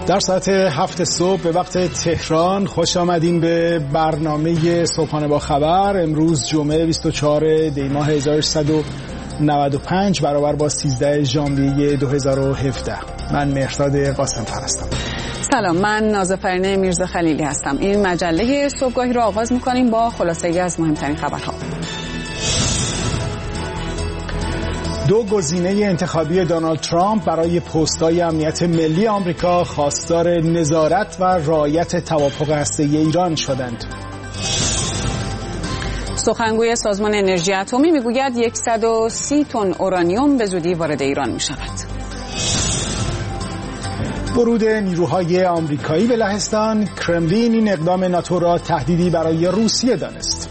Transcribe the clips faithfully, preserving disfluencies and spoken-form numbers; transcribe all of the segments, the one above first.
در ساعت هفت صبح به وقت تهران خوش آمدین به برنامه صبحانه با خبر. امروز جمعه بیست و چهارم دی ماه هزار و سیصد و نود و پنج برابر با سیزدهم ژانویه دو هزار و هفده. من مهرداد قاسم هستم. سلام، من نازافرین میرزا خلیلی هستم. این مجله صبحگاهی رو آغاز می‌کنیم با خلاصه‌ای از مهمترین خبرها. دو گزینه انتخابی دونالد ترامپ برای پست‌های امنیت ملی آمریکا خواستار نظارت و رعایت توافق هسته‌ای ایران شدند. سخنگوی سازمان انرژی اتمی میگوید صد و سی تن اورانیوم به زودی وارد ایران می‌شود. ورود نیروهای آمریکایی به لهستان، کرملین این اقدام ناتو را تهدیدی برای روسیه دانست.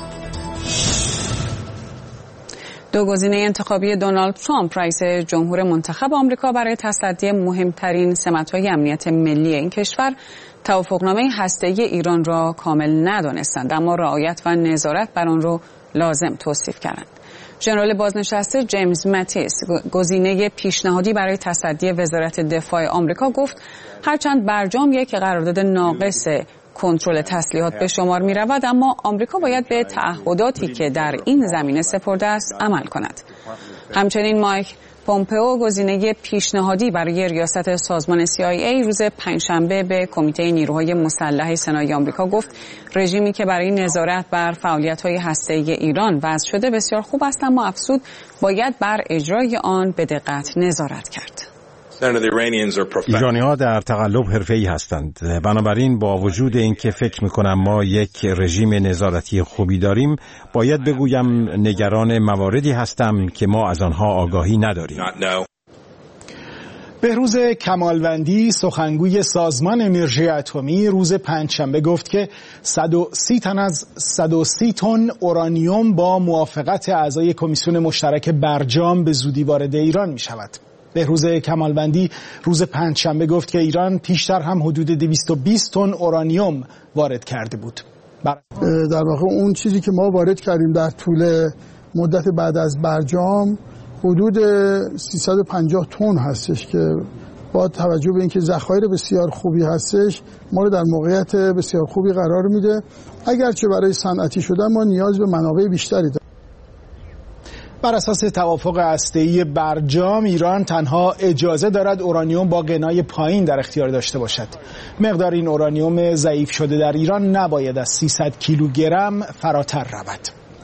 دو گزینه انتخابی دونالد ترامپ رئیس جمهور منتخب آمریکا برای تصدی مهمترین سمت‌های امنیت ملی این کشور توافقنامه هسته‌ای ایران را کامل ندانستند، اما رعایت و نظارت بر آن را لازم توصیف کردند. ژنرال بازنشسته جیمز ماتیس، گزینه پیشنهادی برای تصدی وزارت دفاع آمریکا، گفت هرچند برجام یک قرارداد ناقص کنترل تسلیحات به شمار می رود، اما آمریکا باید به تعهداتی که در این زمینه سپرده است عمل کند. همچنین مایک پومپئو، گزینه پیشنهادی برای ریاست سازمان سی آی ای، روز پنجشنبه به کمیته نیروهای مسلح سنای آمریکا گفت رژیمی که برای نظارت بر فعالیت‌های هسته‌ای ایران وضع شده بسیار خوب است، اما افزود باید بر اجرای آن به دقت نظارت کرد. ایرانی‌ها در تقلب حرفه‌ای هستند. بنابراین با وجود اینکه فکر می‌کنم ما یک رژیم نظارتی خوبی داریم، باید بگویم نگران مواردی هستم که ما از آنها آگاهی نداریم. بهروز کمالوندی، سخنگوی سازمان انرژی اتمی، روز پنجشنبه گفت که صد و سی تن از صد و سی تن اورانیوم با موافقت اعضای کمیسیون مشترک برجام به زودی وارد ایران می‌شود. بهروز کمالوندی روز پنجشنبه گفت که ایران پیشتر هم حدود دویست و بیست تن اورانیوم وارد کرده بود. بر... در واقع اون چیزی که ما وارد کردیم در طول مدت بعد از برجام حدود سیصد و پنجاه تن هستش که با توجه به اینکه ذخایر بسیار خوبی هستش ما رو در موقعیت بسیار خوبی قرار میده. اگرچه برای صنعتی شدن ما نیاز به منابع بیشتری داریم. بر اساس توافق هسته‌ای برجام، ایران تنها اجازه دارد اورانیوم با غنای پایین در اختیار داشته باشد. مقدار این اورانیوم ضعیف شده در ایران نباید از سیصد کیلوگرم فراتر رود.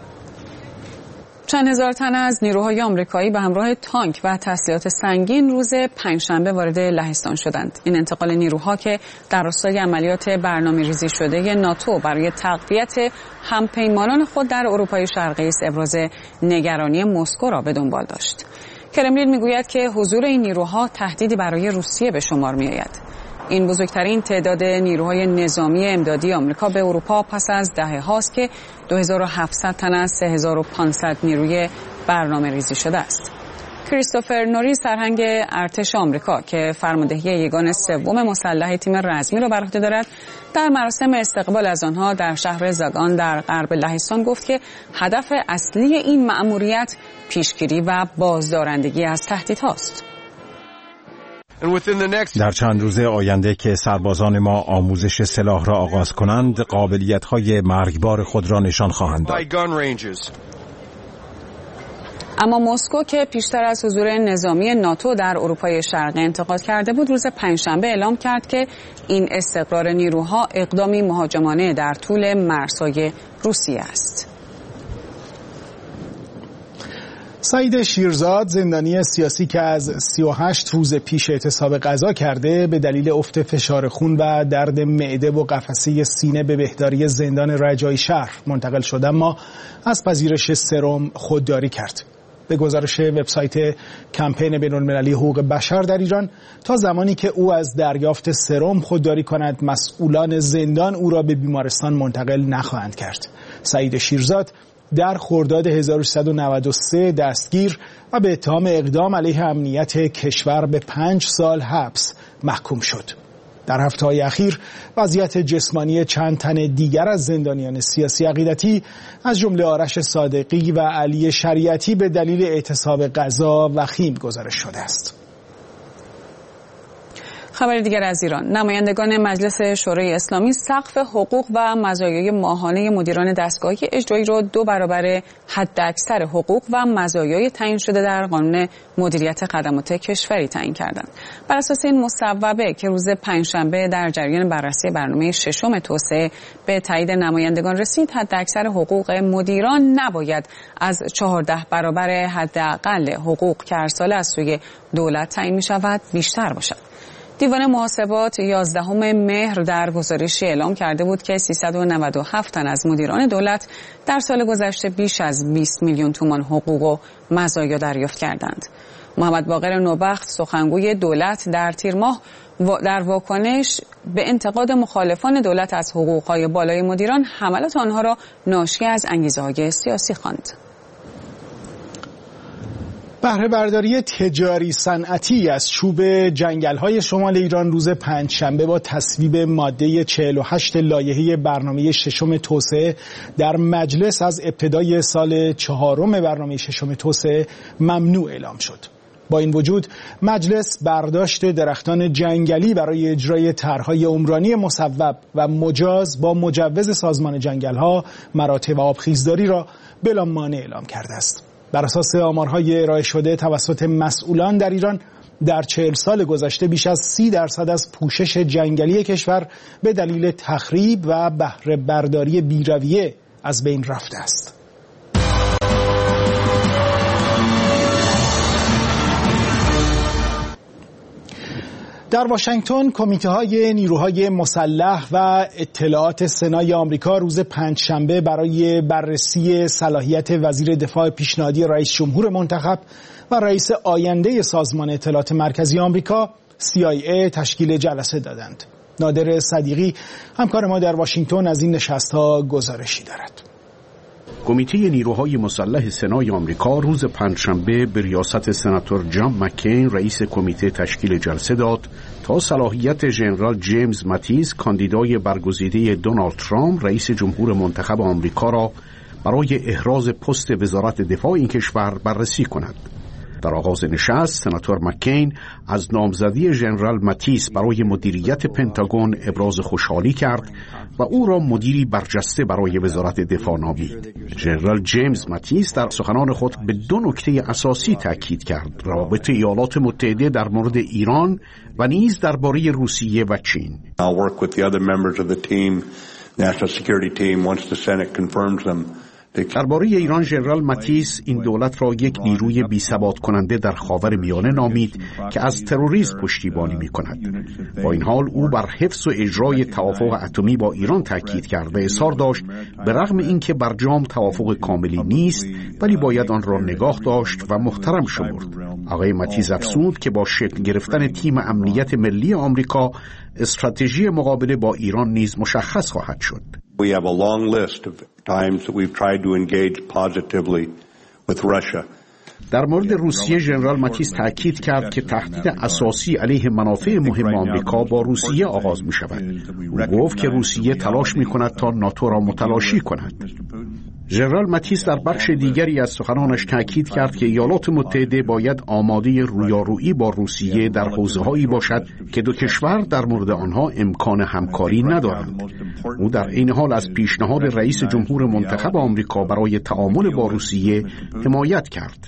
چند هزار تن از نیروهای آمریکایی به همراه تانک و تسلیحات سنگین روز پنجشنبه وارد لهستان شدند. این انتقال نیروها که در راستای عملیات برنامه‌ریزی شده ناتو برای تقویت همپیمانان خود در اروپای شرقی است، ابراز نگرانی مسکو را به دنبال داشت. کرملین میگوید که حضور این نیروها تهدیدی برای روسیه به شمار میآید. این بزرگترین تعداد نیروهای نظامی امدادی آمریکا به اروپا پس از دهه هاست که دو هزار و هفتصد تن از سه هزار و پانصد نیروی برنامه ریزی شده است. کریستوفر نوری، سرهنگ ارتش آمریکا که فرماندهی یگان سوم مسلح تیم رزمی را بر عهده دارد، در مراسم استقبال از آنها در شهر زاگان در غرب لهستان گفت که هدف اصلی این مأموریت پیشگیری و بازدارندگی از تهدیدهاست. در چند روز آینده که سربازان ما آموزش سلاح را آغاز کنند، قابلیت‌های مرگبار خود را نشان خواهند داد. اما مسکو که پیشتر از حضور نظامی ناتو در اروپای شرقی انتقاد کرده بود، روز پنجشنبه اعلام کرد که این استقرار نیروها اقدامی مهاجمانه در طول مرزهای روسیه است. سعید شیرزاد، زندانی سیاسی که از سی و هشت روز پیش اعتصاب غذا کرده، به دلیل افت فشار خون و درد معده و قفسه سینه به بهداری زندان رجایی شهر منتقل شد، اما از پذیرش سرم خودداری کرد. به گزارش وبسایت کمپین بین‌المللی حقوق بشر در ایران، تا زمانی که او از دریافت سرم خودداری کند، مسئولان زندان او را به بیمارستان منتقل نخواهند کرد. سعید شیرزاد در خرداد هزار و سیصد و نود و سه دستگیر و به اتهام اقدام علیه امنیت کشور به پنج سال حبس محکوم شد. در هفته‌های اخیر وضعیت جسمانی چند تن دیگر از زندانیان سیاسی عقیدتی از جمله آرش صادقی و علی شریعتی به دلیل اعتصاب غذا وخیم گزارش شده است. خبر دیگر از ایران: نمایندگان مجلس شورای اسلامی سقف حقوق و مزایای ماهانه مدیران دستگاه اجرایی را دو برابر حداکثر حقوق و مزایای تعیین شده در قانون مدیریت خدمات کشوری تعیین کردند. بر اساس این مصوبه که روز پنجشنبه در جریان بررسی برنامه ششم توسعه به تایید نمایندگان رسید، حداکثر حقوق مدیران نباید از چهارده برابر حداقل حقوق که هر سال از سوی دولت تعیین می شود بیشتر باشد. دیوان محاسبات یازدهم مهر در گزارشی اعلام کرده بود که سیصد و نود و هفت تن از مدیران دولت در سال گذشته بیش از بیست میلیون تومان حقوق و مزایا دریافت کردند. محمد باقر نوبخت، سخنگوی دولت، در تیر ماه در واکنش به انتقاد مخالفان دولت از حقوق‌های بالای مدیران، حملات آنها را ناشی از انگیزه‌های سیاسی خواند. بهره برداری تجاری صنعتی از چوب جنگل‌های شمال ایران روز پنجشنبه با تصویب ماده چهل و هشت لایحه برنامه ششم توسعه در مجلس از ابتدای سال چهارم برنامه ششم توسعه ممنوع اعلام شد. با این وجود مجلس برداشت درختان جنگلی برای اجرای طرح‌های عمرانی مصوب و مجاز با مجوز سازمان جنگل‌ها، مراتع و آبخیزداری را بلا مانع اعلام کرده است. بر اساس آمارهای ارائه شده توسط مسئولان در ایران، در چهل سال گذشته بیش از سی درصد از پوشش جنگلی کشور به دلیل تخریب و بهره برداری بی‌رویه از بین رفته است. در واشنگتن کمیته‌های نیروهای مسلح و اطلاعات سنای آمریکا روز پنجشنبه برای بررسی صلاحیت وزیر دفاع پیشنهادی رئیس جمهور منتخب و رئیس آینده سازمان اطلاعات مرکزی آمریکا سی آی ای تشکیل جلسه دادند. نادر صدیقی همکار ما در واشنگتن از این نشست‌ها گزارشی دارد. کمیته نیروهای مسلح سنای آمریکا روز پنجشنبه به ریاست سناتور جان مکین رئیس کمیته تشکیل جلسه داد تا صلاحیت ژنرال جیمز ماتیس کاندیدای برگزیده دونالد ترامپ رئیس جمهور منتخب آمریکا را برای احراز پست وزارت دفاع این کشور بررسی کند. در آغاز نشست سناتور مکین از نامزدی ژنرال ماتیس برای مدیریت پنتاگون ابراز خوشحالی کرد و او را مدیری برجسته برای وزارت دفاع نامید. ژنرال جیمز ماتیس در سخنان خود به دو نکته اساسی تاکید کرد: روابط ایالات متحده در مورد ایران و نیز درباره روسیه و چین. I'll work with the other members of the team, national security team, once the Senate confirms them. درباره ایران ژنرال ماتیس این دولت را یک نیروی بی‌ثبات کننده در خاور میانه نامید که از تروریسم پشتیبانی می‌کند. با این حال او بر حفظ و اجرای توافق اتمی با ایران تاکید کرد و اصرار داشت به رغم اینکه برجام توافق کاملی نیست ولی باید آن را نگاه داشت و محترم شمرد. آقای ماتیس افزود که با شکل گرفتن تیم امنیت ملی آمریکا استراتژی مقابله با ایران نیز مشخص خواهد شد. We have a long list of times that we've tried to engage positively with Russia. در مورد روسیه ژنرال ماتیس تاکید کرد که تهدید اساسی علیه منافع مهم آمریکا با روسیه آغاز می شود. او گفت که روسیه تلاش می کند تا ناتو را متلاشی کند. ژنرال ماتیس در بخش دیگری از سخنانش تاکید کرد که ایالات متحده باید آماده رویارویی با روسیه در حوزه‌هایی باشد که دو کشور در مورد آنها امکان همکاری ندارند. او در این حال از پیشنهاد رئیس جمهور منتخب آمریکا برای تعامل با روسیه حمایت کرد.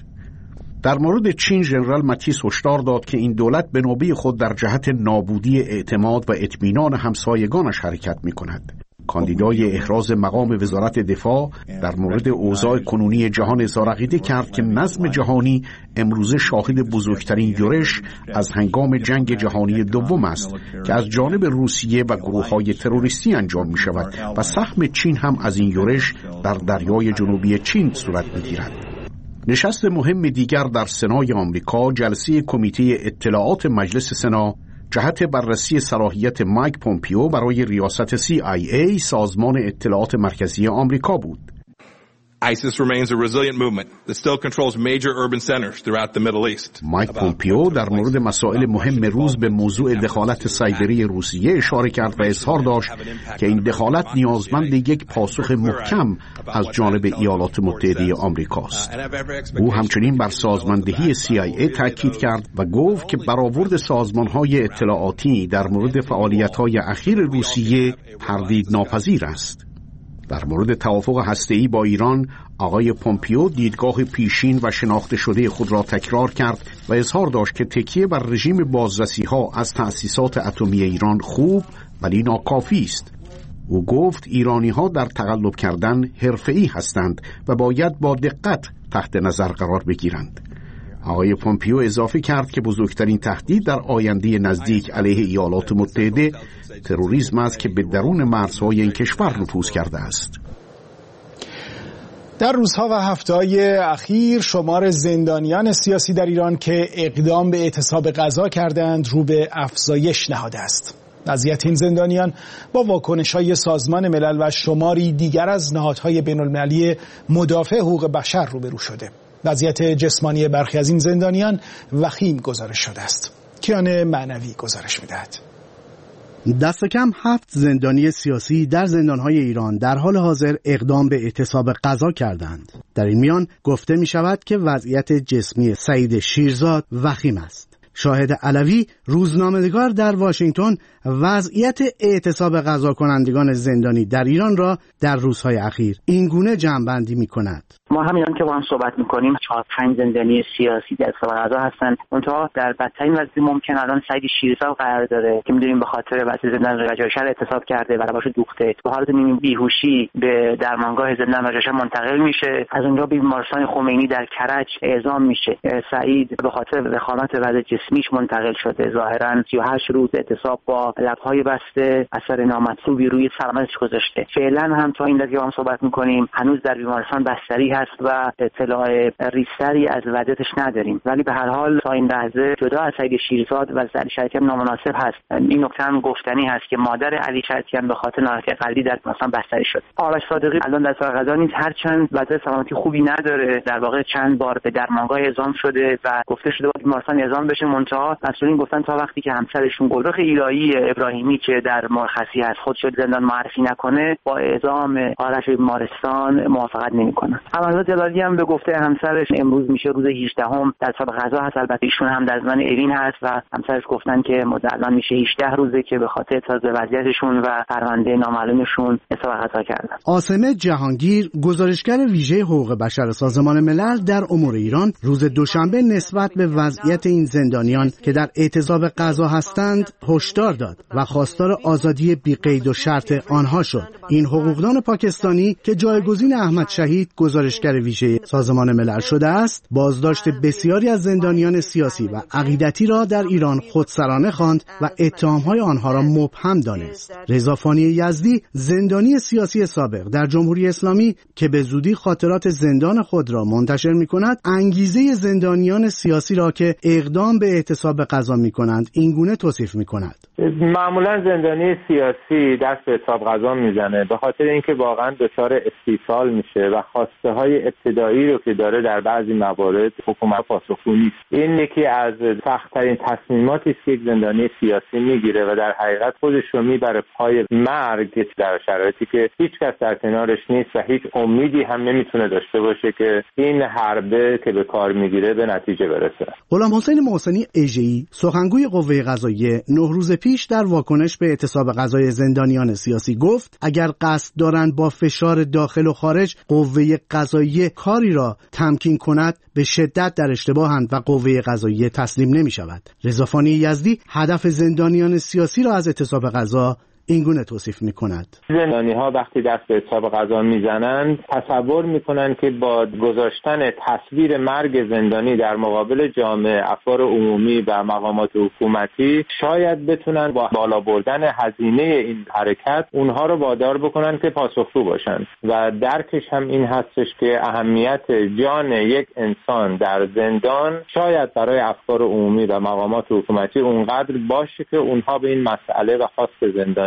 در مورد چین ژنرال ماتیس هشدار داد که این دولت به نوبه خود در جهت نابودی اعتماد و اطمینان همسایگانش حرکت می‌کند. کاندیدای احراز مقام وزارت دفاع در مورد اوضاع کنونی جهان اظهار عقیده کرد که نظم جهانی امروزه شاهد بزرگترین یورش از هنگام جنگ جهانی دوم است که از جانب روسیه و گروه‌های تروریستی انجام می‌شود و سهم چین هم از این یورش در دریای جنوبی چین صورت می‌گیرد. نشست مهم دیگر در سنای آمریکا جلسه کمیته اطلاعات مجلس سنا جهت بررسی صلاحیت مایک پومپیو برای ریاست سی آی ای سازمان اطلاعات مرکزی آمریکا بود. ISIS remains a resilient movement that still controls major urban centers throughout the Middle East. مایک پومپیو در مورد مسائل مهم روز به موضوع دخالت سایبری روسیه اشاره کرد و اظهار داشت که این دخالت نیازمند یک پاسخ محکم از جانب ایالات متحده آمریکاست. او همچنین بر سازماندهی سی آی ای تاکید کرد و گفت که برآورد سازمان‌های اطلاعاتی در مورد فعالیت‌های اخیر روسیه تردید ناپذیر است. در مورد توافق هسته‌ای با ایران، آقای پومپیو دیدگاه پیشین و شناخته شده خود را تکرار کرد و اظهار داشت که تکیه بر رژیم بازرسی‌ها از تأسیسات اتمی ایران خوب ولی ناکافی است. او گفت ایرانی‌ها در تقلب کردن حرفه‌ای هستند و باید با دقت تحت نظر قرار بگیرند. آقای پومپیو اضافه کرد که بزرگترین تهدید در آینده نزدیک علیه ایالات متحده تروریسم است که به درون مرزهای این کشور نفوذ کرده است. در روزها و هفته‌های اخیر شمار زندانیان سیاسی در ایران که اقدام به اعتصاب غذا کردند رو به افزایش نهاده است. وضعیت این زندانیان با واکنش‌های سازمان ملل و شماری دیگر از نهادهای بین‌المللی مدافع حقوق بشر روبرو شده. وضعیت جسمانی برخی از این زندانیان وخیم گزارش شده است. کیان معنوی گزارش می‌دهد. دست کم هفت زندانی سیاسی در زندانهای ایران در حال حاضر اقدام به اعتصاب غذا کردند. در این میان گفته می شود که وضعیت جسمی سعید شیرزاد وخیم است. شاهد علوی روزنامه‌نگار در واشنگتن وضعیت اعتصاب غذا کنندگان زندانی در ایران را در روزهای اخیر این گونه جمع‌بندی می‌کند. ما همینان که با هم صحبت می‌کنیم چهار پنج زندانی سیاسی در اعتصاب غذا هستند. اونها در بدترین وضعیت ممکن الان سعید شیرزاد قرار داره که می‌دونیم به خاطر وضعیت زندان رجاشهر اعتصاب کرده و لباش دوخته. به حالت نیمه بیهوشی به درمانگاه زندان رجاشهر منتقل میشه. از اونجا به بیمارستان خمینی در کرج اعزام میشه. سعید به خاطر وخامت وضع جسمیش منتقل شده. ظاهراً سی و هشت روز اعتصاب با لب‌های بسته اثر نامطلوبی روی سلامتش گذاشته. فعلا هم تا این لحظه هم صحبت می‌کنیم هنوز در بیمارستان بستری هست و اطلاع ریستری از وضعیتش نداریم، ولی به هر حال تا این لحظه جدا از سعید شیرزاد و علی شریعتیان نامناسب هست. این نکته هم گفتنی هست که مادر علی شریعتیان به خاطر ناراحتی قلبی در بیمارستان بستری شد. آرش صادقی الان در اعتصاب غذا نیست، هرچند وضع سلامتی خوبی نداره. در واقع چند بار به درمانگاه اعزام شده و گفته شده بود بیمارستان اعزام بشه، منتها مسئولین گفتن تا وقتی که همسرشون گلرخ الهی ابراهیمی که در مرخصی هست خودش زندان معرفی نکنه با اعزام آرش بیمارستان موافقت نمیکنه. عملات جلالی هم به گفته همسرش امروز میشه روز هجدهم در اعتصاب غذا هست. البته ایشون هم در زمان اوین هست و همسرش گفتن که الان میشه هجده روزه که به خاطر اعتراض به وضعیتشون و پرونده نامعلومشون اعتصاب غذا کردن. عاصمه جهانگیر گزارشگر ویژه حقوق بشر سازمان ملل در امور ایران روز دوشنبه نسبت به وضعیت این زندانیان که در اعتصاب غذا هستند هشدار داد و خواستار آزادی بی قید و شرط آنها شد. این حقوقدان پاکستانی که جایگزین احمد شهید گزارشگر ویژه سازمان ملل شده است، بازداشت بسیاری از زندانیان سیاسی و عقیدتی را در ایران خودسرانه خواند و اتهام‌های آنها را مبهم دانست. رضا فانی یزدی زندانی سیاسی سابق در جمهوری اسلامی که به زودی خاطرات زندان خود را منتشر می‌کند، انگیزه زندانیان سیاسی را که اقدام به اعتصاب غذا می‌کنند اینگونه توصیف می‌کند. معمولا زندانی سیاسی دست به اعتصاب غذا میزنه به خاطر اینکه واقعا دچار استیصال میشه و خواسته های ابتدایی رو که داره در بعضی موارد حکومت پاسخگو نیست. این یکی از سخت‌ترین تصمیماتی است که یک زندانی سیاسی میگیره و در حقیقت خودش رو میبره پای مرگ در شرایطی که هیچ کس در کنارش نیست و هیچ امیدی هم نمیتونه داشته باشه که این حربه که به کار میگیره به نتیجه برسه. غلام حسین محسنی اژه‌ای سخنگوی قوه قضاییه نه روز پیش در واکنش به اعتصاب غذای زندانیان سیاسی گفت اگر قصد دارند با فشار داخل و خارج قوه قضاییه کاری را تمکین کند به شدت در اشتباهند و قوه قضاییه تسلیم نمی شود. رضا فانی یزدی هدف زندانیان سیاسی را از اعتصاب غذا اینگونه توصیف می‌کند. زندانی‌ها وقتی دست به اعتصاب غذا میزنند تصور می‌کنند که با گذاشتن تصویر مرگ زندانی در مقابل جامعه، افکار عمومی و مقامات حکومتی شاید بتونن با بالا بردن هزینه این حرکت اونها رو وادار بکنن که پاسخگو باشن و درکش هم این هستش که اهمیت جان یک انسان در زندان شاید برای افکار عمومی و مقامات حکومتی اونقدر باشه که اونها به این مسئله و خواست زندانی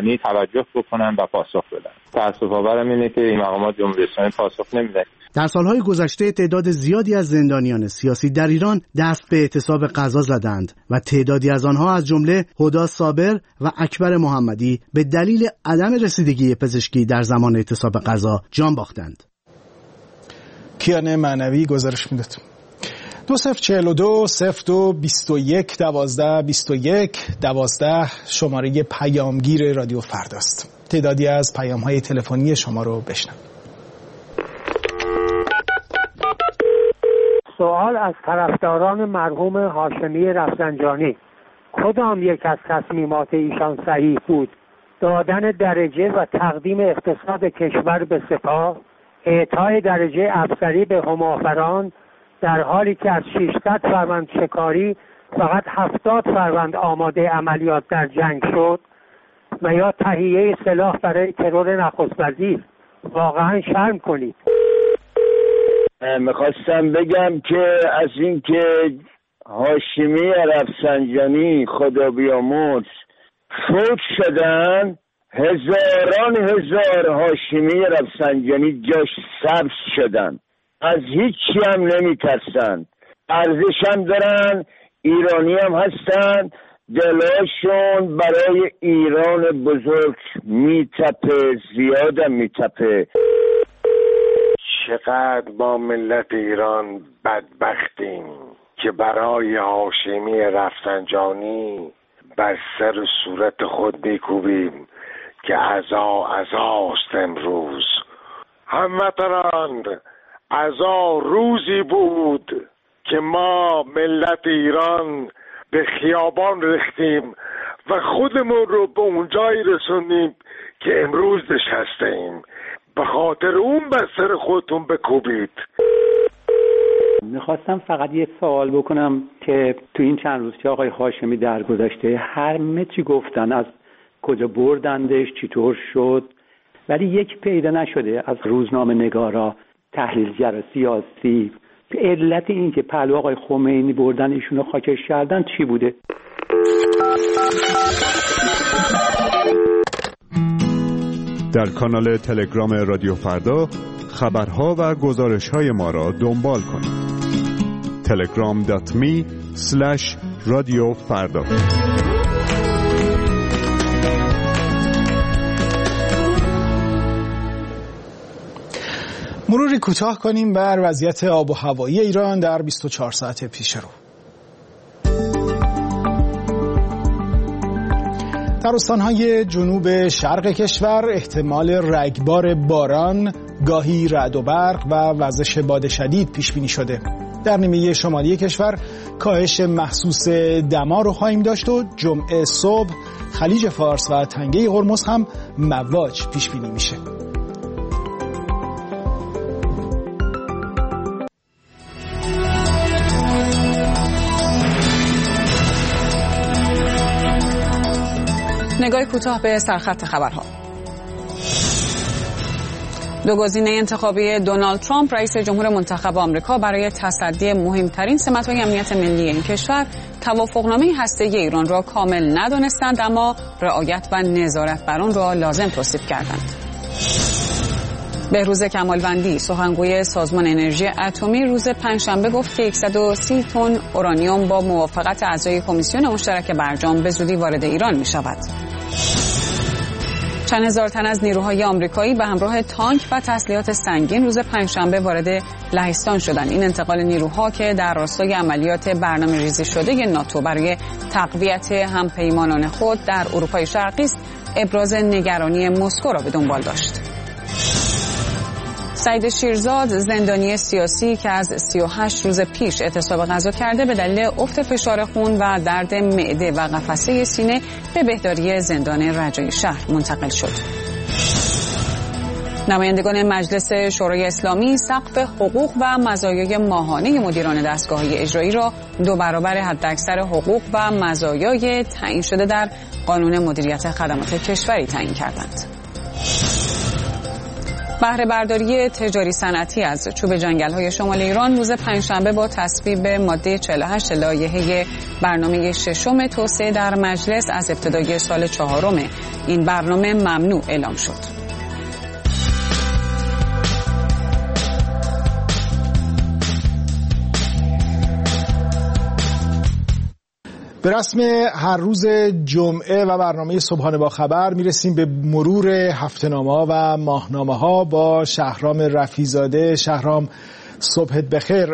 زندانی توجه بکنن و پاسخ بدن. تأسف‌آورم اینه که این مقامات جمهوری اسلامی پاسخ نمیدن. در سالهای گذشته تعداد زیادی از زندانیان سیاسی در ایران دست به اعتصاب غذا زدند و تعدادی از آنها از جمله هدی صابر و اکبر محمدی به دلیل عدم رسیدگی پزشکی در زمان اعتصاب غذا جان باختند. کیان معنوی گزارش میداد. دو صفر چهل و دو صفر دو بیست و یک دوازده بیست و یک دوازده شماره پیامگیر رادیو فرداست. تعدادی از پیام‌های تلفنی شما رو بشنویم. سوال از طرفداران مرحوم هاشمی رفسنجانی: کدام یک از تصمیمات ایشان صحیح بود؟ دادن درجه و تقدیم اقتصاد کشور به سپاه، اعطای درجه افسری به همافران در حالی که از ششصد فروند شکاری فقط هفتاد فروند آماده عملیات در جنگ شد، و یا تهیه سلاح برای ترور نخست وزیر؟ واقعا شرم کنید. میخواستم بگم که از این که هاشمی رفسنجانی خدا بیامرز فوت شدن، هزاران هزار هاشمی رفسنجانی جاش سبز شدن، از هیچی هم نمیترسن، ارزش هم دارن، ایرانی هم هستن، دلاشون برای ایران بزرگ میتپه، زیادم میتپه. چقدر با ملت ایران بدبختیم که برای هاشمی رفسنجانی بر سر صورت خود میکوبیم که عزا عزاست امروز. هموطنان، عزا روزی بود که ما ملت ایران به خیابان ریختیم و خودمون رو به اونجایی رسوندیم که امروز نشستیم. به خاطر اون بر سر خودتون بکوبید. میخواستم فقط یه سوال بکنم که تو این چند روز که آقای هاشمی درگذشته همه چی گفتن، از کجا بردندش، چطور شد، ولی یک پیدا نشده از روزنامه نگارا، تحلیلگر سیاسی، علت این که پهلو آقای خمینی بردن ایشونو خاکش کردن چی بوده؟ در کانال تلگرام رادیو فردا خبرها و گزارش‌های ما را دنبال کنید. تلگرام دات می اسلش رادیو فردا. مروری کوتاه کنیم بر وضعیت آب و هوایی ایران در بیست و چهار ساعت پیش رو. در استان‌های جنوب شرق کشور احتمال رگبار باران، گاهی رعد و برق و وزش باد شدید پیش بینی شده. در نیمه شمالی کشور کاهش محسوس دما رو خواهیم داشت و جمعه صبح خلیج فارس و تنگه هرمز هم مواج پیش بینی میشه. نگاه کوتاه به سرخط خبرها. دو گزینه انتخابی دونالد ترامپ رئیس جمهور منتخب آمریکا برای تصدی مهمترین سمت‌های امنیت ملی این کشور توافقنامه هسته‌ای ایران را کامل ندانستند، اما رعایت و نظارت بر آن را لازم توصیف کردند. بهروز کمالوندی سخنگوی سازمان انرژی اتمی روز پنجشنبه گفت که صد و سی تن اورانیوم با موافقت اعضای کمیسیون مشترک برجام به زودی وارد ایران می شود. چند هزار تن از نیروهای آمریکایی به همراه تانک و تسلیحات سنگین روز پنجشنبه وارد لهستان شدند. این انتقال نیروها که در راستای عملیات برنامه‌ریزی شده ناتو برای تقویت همپیمانان خود در اروپای شرقی است، ابراز نگرانی مسکو را به دنبال داشت. سعید شیرزاد زندانی سیاسی که از سی و هشت روز پیش اعتصاب غذا کرده به دلیل افت فشار خون و درد معده و قفسه سینه به بهداری زندان رجایی شهر منتقل شد. نمایندگان مجلس شورای اسلامی سقف حقوق و مزایای ماهانه مدیران دستگاه‌های اجرایی را دو برابر حداکثر حقوق و مزایای تعیین شده در قانون مدیریت خدمات کشوری تعیین کردند. بهره برداری تجاری صنعتی از چوب جنگل‌های شمال ایران روز پنجشنبه با تصویب ماده چهل و هشت لایحه برنامه ششم توسعه در مجلس از ابتدای سال چهارم این برنامه ممنوع اعلام شد. به رسم هر روز جمعه و برنامه صبحانه با خبر میرسیم به مرور هفته‌نامه‌ها و ماهنامه‌ها با شهرام رفیع‌زاده. شهرام، صبحت بخیر.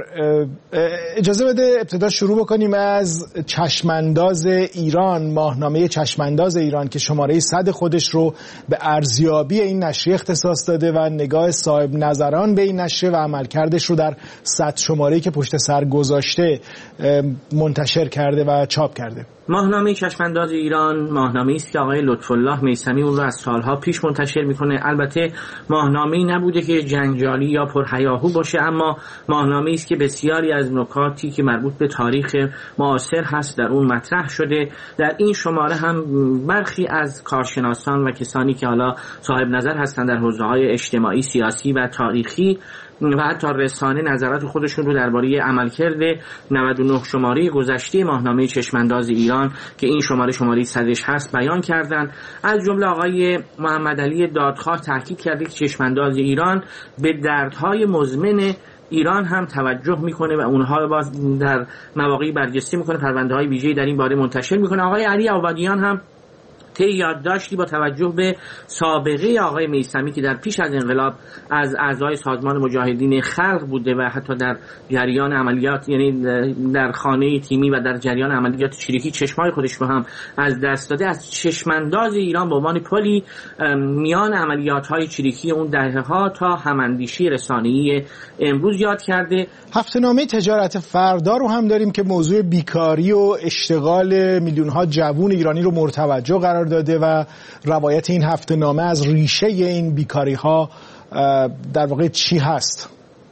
اجازه بده ابتدا شروع بکنیم از چشمانداز ایران، ماهنامه چشمانداز ایران که شماره صد خودش رو به ارزیابی این نشریه اختصاص داده و نگاه صاحب نظران به این نشریه و عملکردش رو در صد شماره‌ای که پشت سر گذاشته منتشر کرده و چاپ کرده. ماهنامه چشمانداز ایران ماهنامه‌ای است که آقای لطف‌الله میثمی اون رو از سالها پیش منتشر میکنه. البته ماهنامه‌ای نبوده که جنجالی یا پرهیاهو باشه، اما ماهنامه‌ای است که بسیاری از نکاتی که مربوط به تاریخ معاصر هست در اون مطرح شده. در این شماره هم برخی از کارشناسان و کسانی که حالا صاحب نظر هستند در حوزه‌های اجتماعی، سیاسی و تاریخی و حتی رسانه نظرات خودشون رو درباره عملکرد نود و نه شماره گذشته ماهنامه چشمانداز ایران که این شماره شماره صدش هست بیان کردن. از جمله آقای محمد علی دادخواه تاکید کرده که چشمانداز ایران به دردهای مزمن ایران هم توجه میکنه و اونها رو باز در مواقعی برجسته میکنه، پرونده‌های ویژه‌ای در این باره منتشر میکنه. آقای علی آبادیان هم طی یادداشتی با توجه به سابقه آقای میثمی که در پیش از انقلاب از اعضای سازمان مجاهدین خلق بوده و حتی در جریان عملیات، یعنی در خانه تیمی و در جریان عملیات چریکی چشمای خودش رو هم از دست داده، از چشمانداز ایران به عنوان پلی میان عملیات‌های چریکی اون دهه‌ها تا هماندیشی رسانه‌ای امروز یاد کرده. هفته‌نامه تجارت فردا رو هم داریم که موضوع بیکاری و اشتغال میلیون‌ها جوان ایرانی رو مرتوجه قرار داده و روایت این هفته‌نامه از ریشه این بیکاری‌ها در واقع چی هست؟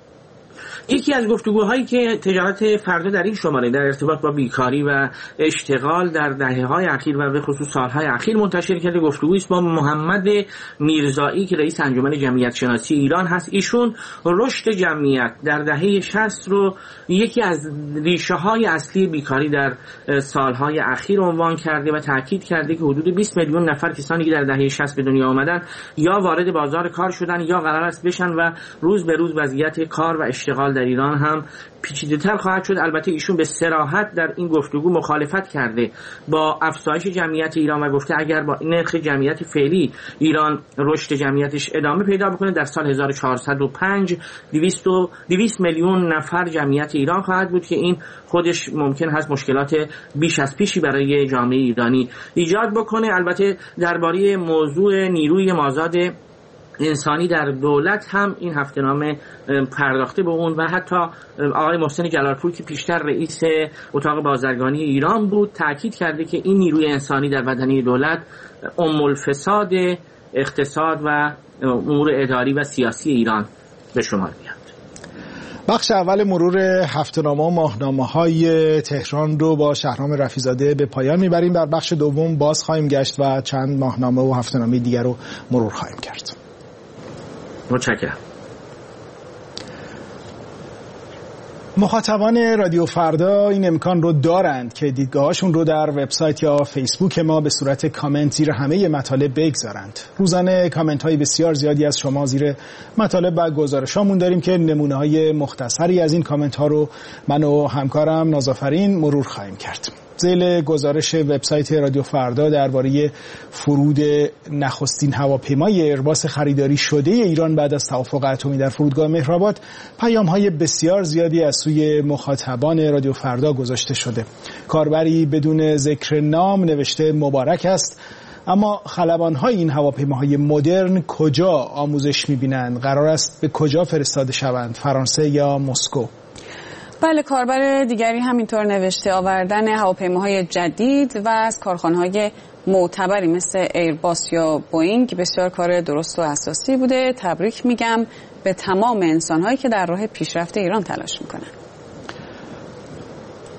یکی از گفتگوهایی که تجارت فردا در این شماره در ارتباط با بیکاری و اشتغال در دهه‌های اخیر و به خصوص سالهای اخیر منتشر کرده گفتگویی است با محمد میرزایی که رئیس انجمن جمعیت شناسی ایران هست. ایشون رشد جمعیت در دهه شصت رو یکی از ریشه‌های اصلی بیکاری در سالهای اخیر عنوان کرده و تاکید کرده که حدود بیست میلیون نفر کسانی که در دهه شصت به دنیا آمدن یا وارد بازار کار شدن یا قرار است بشن و روز به روز وضعیت کار و اشتغال در ایران هم پیچیده‌تر خواهد شد. البته ایشون به صراحت در این گفتگو مخالفت کرده با افزایش جمعیت ایران و گفته اگر با نرخ جمعیت فعلی ایران رشد جمعیتش ادامه پیدا بکنه در سال هزار و چهارصد و پنج دویست میلیون نفر جمعیت ایران خواهد بود که این خودش ممکن هست مشکلات بیش از پیشی برای جامعه ایرانی ایجاد بکنه. البته درباره موضوع نیروی مازاد انسانی در دولت هم این هفته‌نامه پرداخته به اون و حتی آقای محسن جلالپور که پیشتر رئیس اتاق بازرگانی ایران بود تاکید کرده که این نیروی انسانی در بدنه دولت ام الفساد اقتصاد و امور اداری و سیاسی ایران به شمار میاد. بخش اول مرور هفته‌نامه و ماهنامه‌های تهران رو با شهرام رفیع‌زاده به پایان میبریم. در بخش دوم باز خواهیم گشت و چند ماهنامه و هفته‌نامه دیگر رو مرور خواهیم کرد. متشکرم. مخاطبان رادیو فردا این امکان رو دارند که دیدگاهاشون رو در وبسایت یا فیسبوک ما به صورت کامنت زیر همه مطالب بگذارند. روزانه کامنت های بسیار زیادی از شما زیر مطالب و گزارشامون داریم که نمونه های مختصری از این کامنت ها رو من و همکارم نازآفرین مرور خواهیم کرد. ذیل گزارش وبسایت رادیو فردا درباره فرود نخستین هواپیمای ایرباس خریداری شده ایران بعد از توافق اتمی در فرودگاه مهرآباد پیام‌های بسیار زیادی از سوی مخاطبان رادیو فردا گذاشته شده. کاربری بدون ذکر نام نوشته مبارک است، اما خلبان‌های این هواپیماهای مدرن کجا آموزش می‌بینند؟ قرار است به کجا فرستاده شوند؟ فرانسه یا مسکو؟ بله، کاربر دیگری همینطور نوشته آوردن هواپیماهای جدید و از کارخانه‌های معتبری مثل ایرباس یا بوئینگ بسیار کار درست و اساسی بوده. تبریک میگم به تمام انسان‌هایی که در راه پیشرفت ایران تلاش میکنن.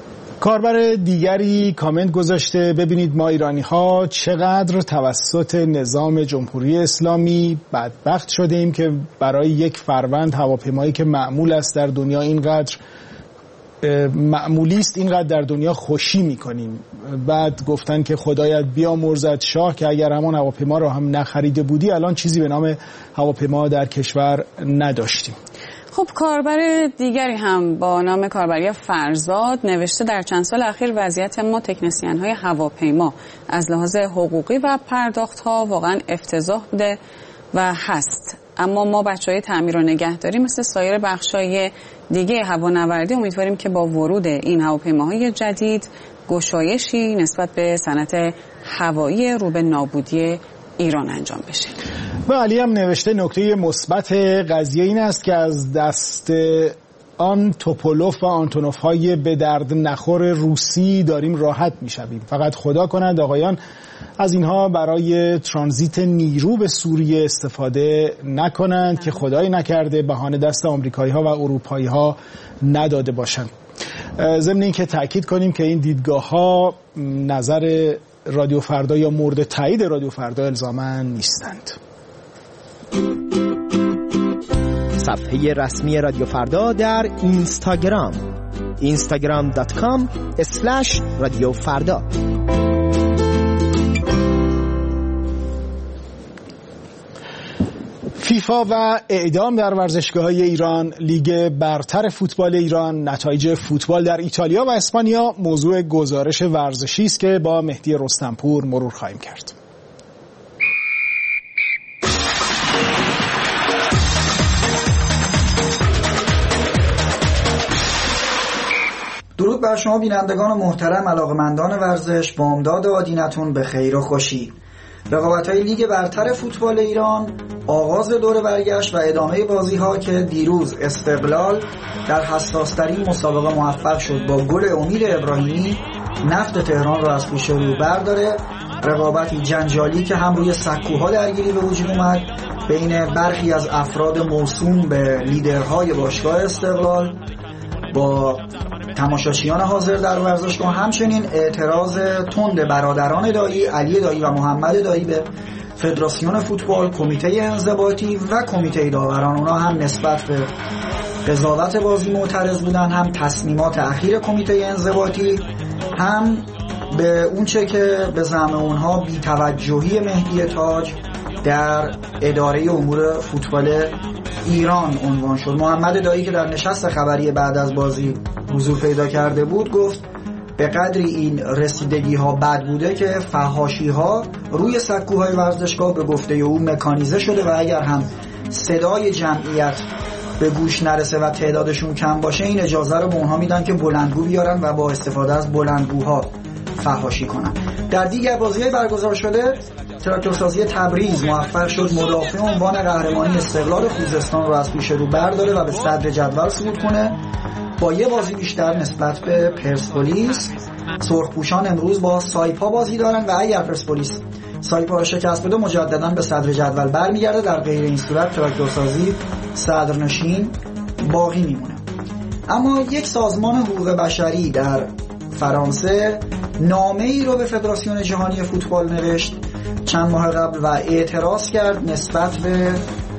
کاربر دیگری کامنت گذاشته ببینید ما ایرانی ها چقدر توسط نظام جمهوری اسلامی بدبخت شدیم که برای یک فروند هواپیمایی که معمول است در دنیا اینقدر معمولی است اینقدر در دنیا خوشی میکنیم. بعد گفتن که خدایت بیامرزد شاه که اگر همان هواپیما را هم نخریده بودی الان چیزی به نام هواپیما در کشور نداشتیم. خب کاربر دیگری هم با نام کاربری فرزاد نوشته در چند سال اخیر وضعیت ما تکنسین های هواپیما از لحاظ حقوقی و پرداخت ها واقعا افتضاح بوده و هست، اما ما بچهای تعمیر و نگهداری مثل سایر بخشای دیگه هوانوردی امیدواریم که با ورود این هواپیماهای جدید گشایشی نسبت به صنعت هوایی رو به نابودی ایران انجام بشه. و علی هم نوشته نکته مثبت قضیه این است که از دست آن توپولوف و آنتونوف های به درد نخور روسی داریم راحت میشویم. فقط خدا کنند آقایان از اینها برای ترانزیت نیرو به سوریه استفاده نکنند که خدای نکرده بهانه دست آمریکایی ها و اروپایی ها نداده باشند. ضمن این که تأکید کنیم که این دیدگاه ها نظر رادیو فردا یا مورد تایید رادیو فردا الزاما نیستند. صفحه رسمی رادیو فردا در اینستاگرام اینستاگرام دات کام اسلش رادیو فردا. فیفا و اعدام در ورزشگاه‌های ایران، لیگ برتر فوتبال ایران، نتایج فوتبال در ایتالیا و اسپانیا موضوع گزارش ورزشی است که با مهدی رستمپور مرور خواهیم کرد. درود بر شما بینندگان محترم، علاقه‌مندان ورزش، بامداد آدینتون به خیر و خوشی. رقابت‌های لیگ برتر فوتبال ایران آغاز دور برگشت و ادامه بازی‌ها که دیروز استقلال در حساس‌ترین مسابقه موفق شد با گل امید ابراهیمی نفت تهران را از پیش رو برداره. رقابتی جنجالی که هم روی سکوها درگیری به وجود اومد بین برخی از افراد موسوم به لیدرهای باشگاه استقلال با تماشاچیان حاضر در ورزشگاه، همچنین اعتراض تند برادران دایی علی دایی و محمد دایی به فدراسیون فوتبال، کمیته انضباطی و کمیته داوران. اونا هم نسبت به قضاوت بازی معترض بودن، هم تصمیمات اخیر کمیته انضباطی، هم به اونچه که به زعم اونها بی‌توجهی مهدی تاج در اداره امور فوتبال ایران عنوان شد. محمد دایی که در نشست خبری بعد از بازی حضور پیدا کرده بود گفت به قدری این رسیدگی ها بد بوده که فحاشی ها روی سکوهای ورزشگاه به گفته او مکانیزه شده و اگر هم صدای جمعیت به گوش نرسه و تعدادشون کم باشه این اجازه رو به اونها میدن که بلندگو بیارن و با استفاده از بلندگوها فحاشی کنن. در دیگر بازی‌های برگزار شده تراکتورسازی تبریز موفق شد مدافع عنوان قهرمانی استقلال خوزستان رو از پیش رو برداره و به صدر جدول صعود کنه با یه بازی بیشتر نسبت به پرسپولیس. سرخپوشان امروز با سایپا بازی دارن و اگر پرسپولیس سایپا رو شکست بده مجددا به صدر جدول برمیگرده. در غیر این صورت تراکتورسازی صدرنشین باقی میمونه. اما یک سازمان حقوق بشری در فرانسه نامه ای رو به فدراسیون جهانی فوتبال نوشت چند ماه قبل و اعتراض کرد نسبت به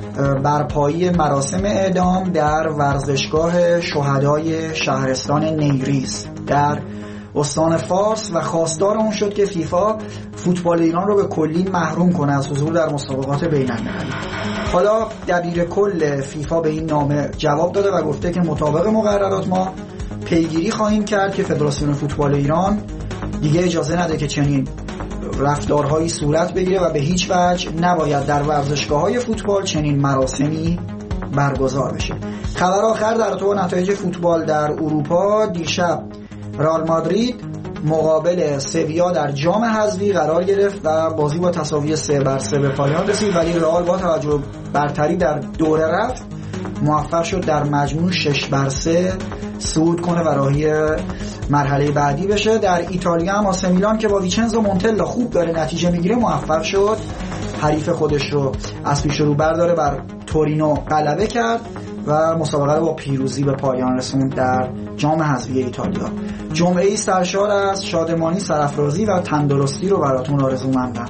برپایی مراسم اعدام در ورزشگاه شهدای شهرستان نیریز در استان فارس و خواستار اون شد که فیفا فوتبال ایران رو به کلی محروم کنه از حضور در مسابقات بین‌المللی. حالا دبیر کل فیفا به این نامه جواب داده و گفته که مطابق مقررات ما پیگیری خواهیم کرد که فدراسیون فوتبال ایران دیگه اجازه نده که چنین رفتارهایی صورت بگیره و به هیچ وجه نباید در ورزشگاه‌های فوتبال چنین مراسمی برگزار بشه. خبر آخر در تو نتایج فوتبال در اروپا، دیشب رئال مادرید مقابل سویا در جام حذفی قرار گرفت و بازی با تساوی سه بر سه به پایان رسید، ولی رئال با توجه برتری در دوره رفت موفق شد در مجموع شش بر سه صعود کنه و راهی مرحله بعدی بشه. در ایتالیا هم آسه میلان که با ویچنزو مونتلا خوب داره نتیجه میگیره موفق شد حریف خودش رو از پیش رو برداره، بر تورینو غلبه کرد و مسابقه رو با پیروزی به پایان رسوند در جام حذفی ایتالیا. جمعه ای سرشار از شادمانی، سرافرازی و تندرستی رو براتون آرزومندم.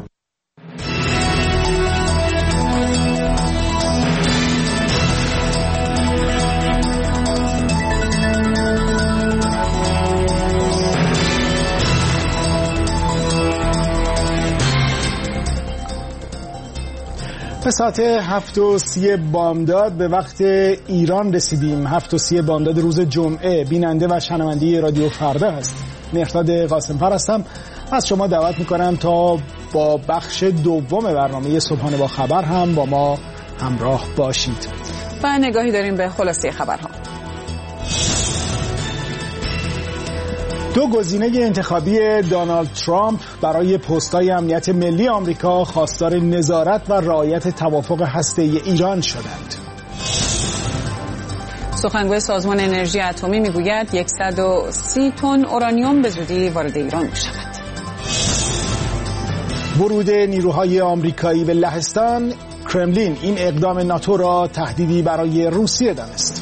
به ساعت هفت و سی بامداد به وقت ایران رسیدیم. هفت و سی بامداد روز جمعه. بیننده و شنونده رادیو فردا هست. مهرداد قاسم‌فر هستم. از شما دعوت میکنم تا با بخش دوم برنامه صبحانه با خبر هم با ما همراه باشید. و نگاهی داریم به خلاصه خبرها. دو گزینه انتخابی دونالد ترامپ برای پست‌های امنیت ملی آمریکا خواستار نظارت و رعایت توافق هسته‌ای ایران شدند. سخنگوی سازمان انرژی اتمی میگوید صد و سی تن اورانیوم به زودی وارد ایران می‌شود. ورود نیروهای آمریکایی به لهستان، کرملین این اقدام ناتو را تهدیدی برای روسیه دانست.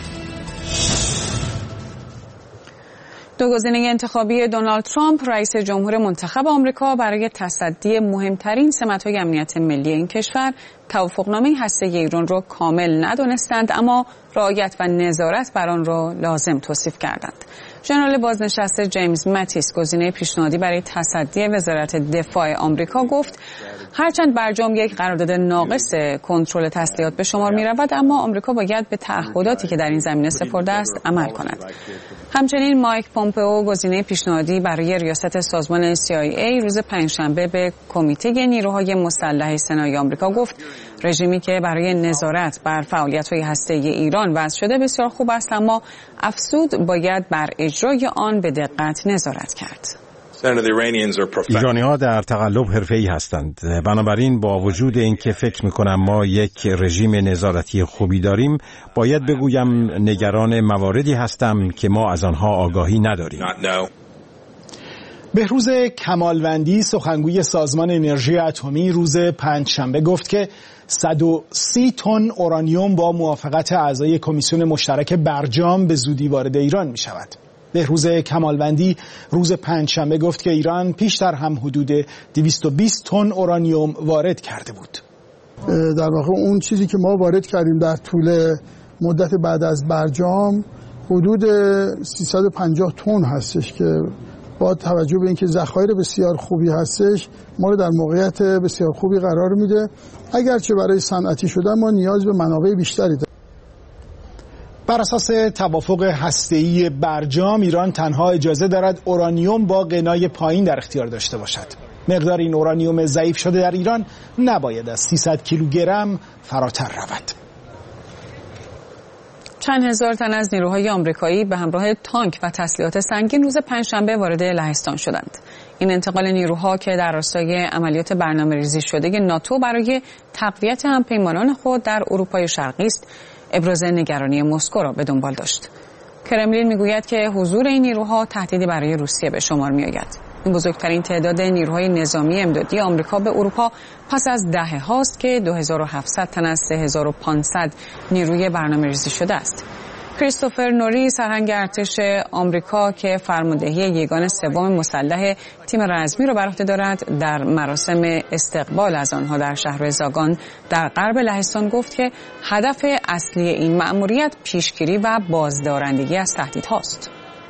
دو گزینه انتخابی دونالد ترامپ رئیس جمهور منتخب آمریکا برای تصدی مهمترین سمت‌های امنیت ملی این کشور توافقنامه هسته‌ای ایران را کامل ندانستند، اما رعایت و نظارت بر آن را لازم توصیف کردند. ژنرال بازنشسته جیمز ماتیس گزینه پیشنهادی برای تصدی وزارت دفاع آمریکا گفت هرچند برجام یک قرارداد ناقص کنترل تسلیحات به شمار می‌رود، اما آمریکا باید به تعهداتی که در این زمینه سپرده است عمل کند. همچنین مایک پومپئو گزینه پیشنهادی برای ریاست سازمان سی آی ای روز پنجشنبه به کمیته نیروهای مسلح سنای آمریکا گفت رژیمی که برای نظارت بر فعالیت‌های هسته‌ای ایران وضع شده بسیار خوب است، اما افزود باید بر اجرای آن به دقت نظارت کرد. ایرانی‌ها در تقلب حرفه‌ای هستند. بنابراین با وجود اینکه فکر می‌کنم ما یک رژیم نظارتی خوبی داریم، باید بگویم نگران مواردی هستم که ما از آنها آگاهی نداریم. بهروز کمالوندی سخنگوی سازمان انرژی اتمی روز پنجشنبه گفت که صد و سی تن اورانیوم با موافقت اعضای کمیسیون مشترک برجام به زودی وارد ایران می‌شود. بهروز کمالوندی روز پنجشنبه گفت که ایران پیشتر هم حدود دویست و بیست تن اورانیوم وارد کرده بود. در واقع اون چیزی که ما وارد کردیم در طول مدت بعد از برجام حدود سیصد و پنجاه تن هستش که با توجه به اینکه ذخایر بسیار خوبی هستش ما رو در موقعیت بسیار خوبی قرار میده. اگرچه برای صنعتی شدن ما نیاز به منابع بیشتری داریم. بر اساس توافق هسته‌ای برجام ایران تنها اجازه دارد اورانیوم با غنای پایین در اختیار داشته باشد. مقدار این اورانیوم ضعیف شده در ایران نباید از سیصد کیلوگرم فراتر رود. چند هزار تن از نیروهای آمریکایی به همراه تانک و تسلیحات سنگین روز پنجشنبه وارد لهستان شدند. این انتقال نیروها که در راستای عملیات برنامه‌ریزی شده ناتو برای تقویت همپیمانان خود در اروپای شرقی است، ابراز نگرانی مسکو را به دنبال داشت. کرملین میگوید که حضور این نیروها تهدیدی برای روسیه به شمار میآید. این بزرگترین تعداد نیروهای نظامی امدادی آمریکا به اروپا پس از دهه هاست که دو هزار و هفتصد تن از سه هزار و پانصد نیروی برنامه‌ریزی شده است. کریستوفر نوری سرهنگ ارتش آمریکا که فرماندهی یگان سوم مسلح تیم رزمی را بر عهده دارد در مراسم استقبال از آنها در شهر زاگان در غرب لهستان گفت که هدف اصلی این مأموریت پیشگیری و بازدارندگی از تهدیدهاست.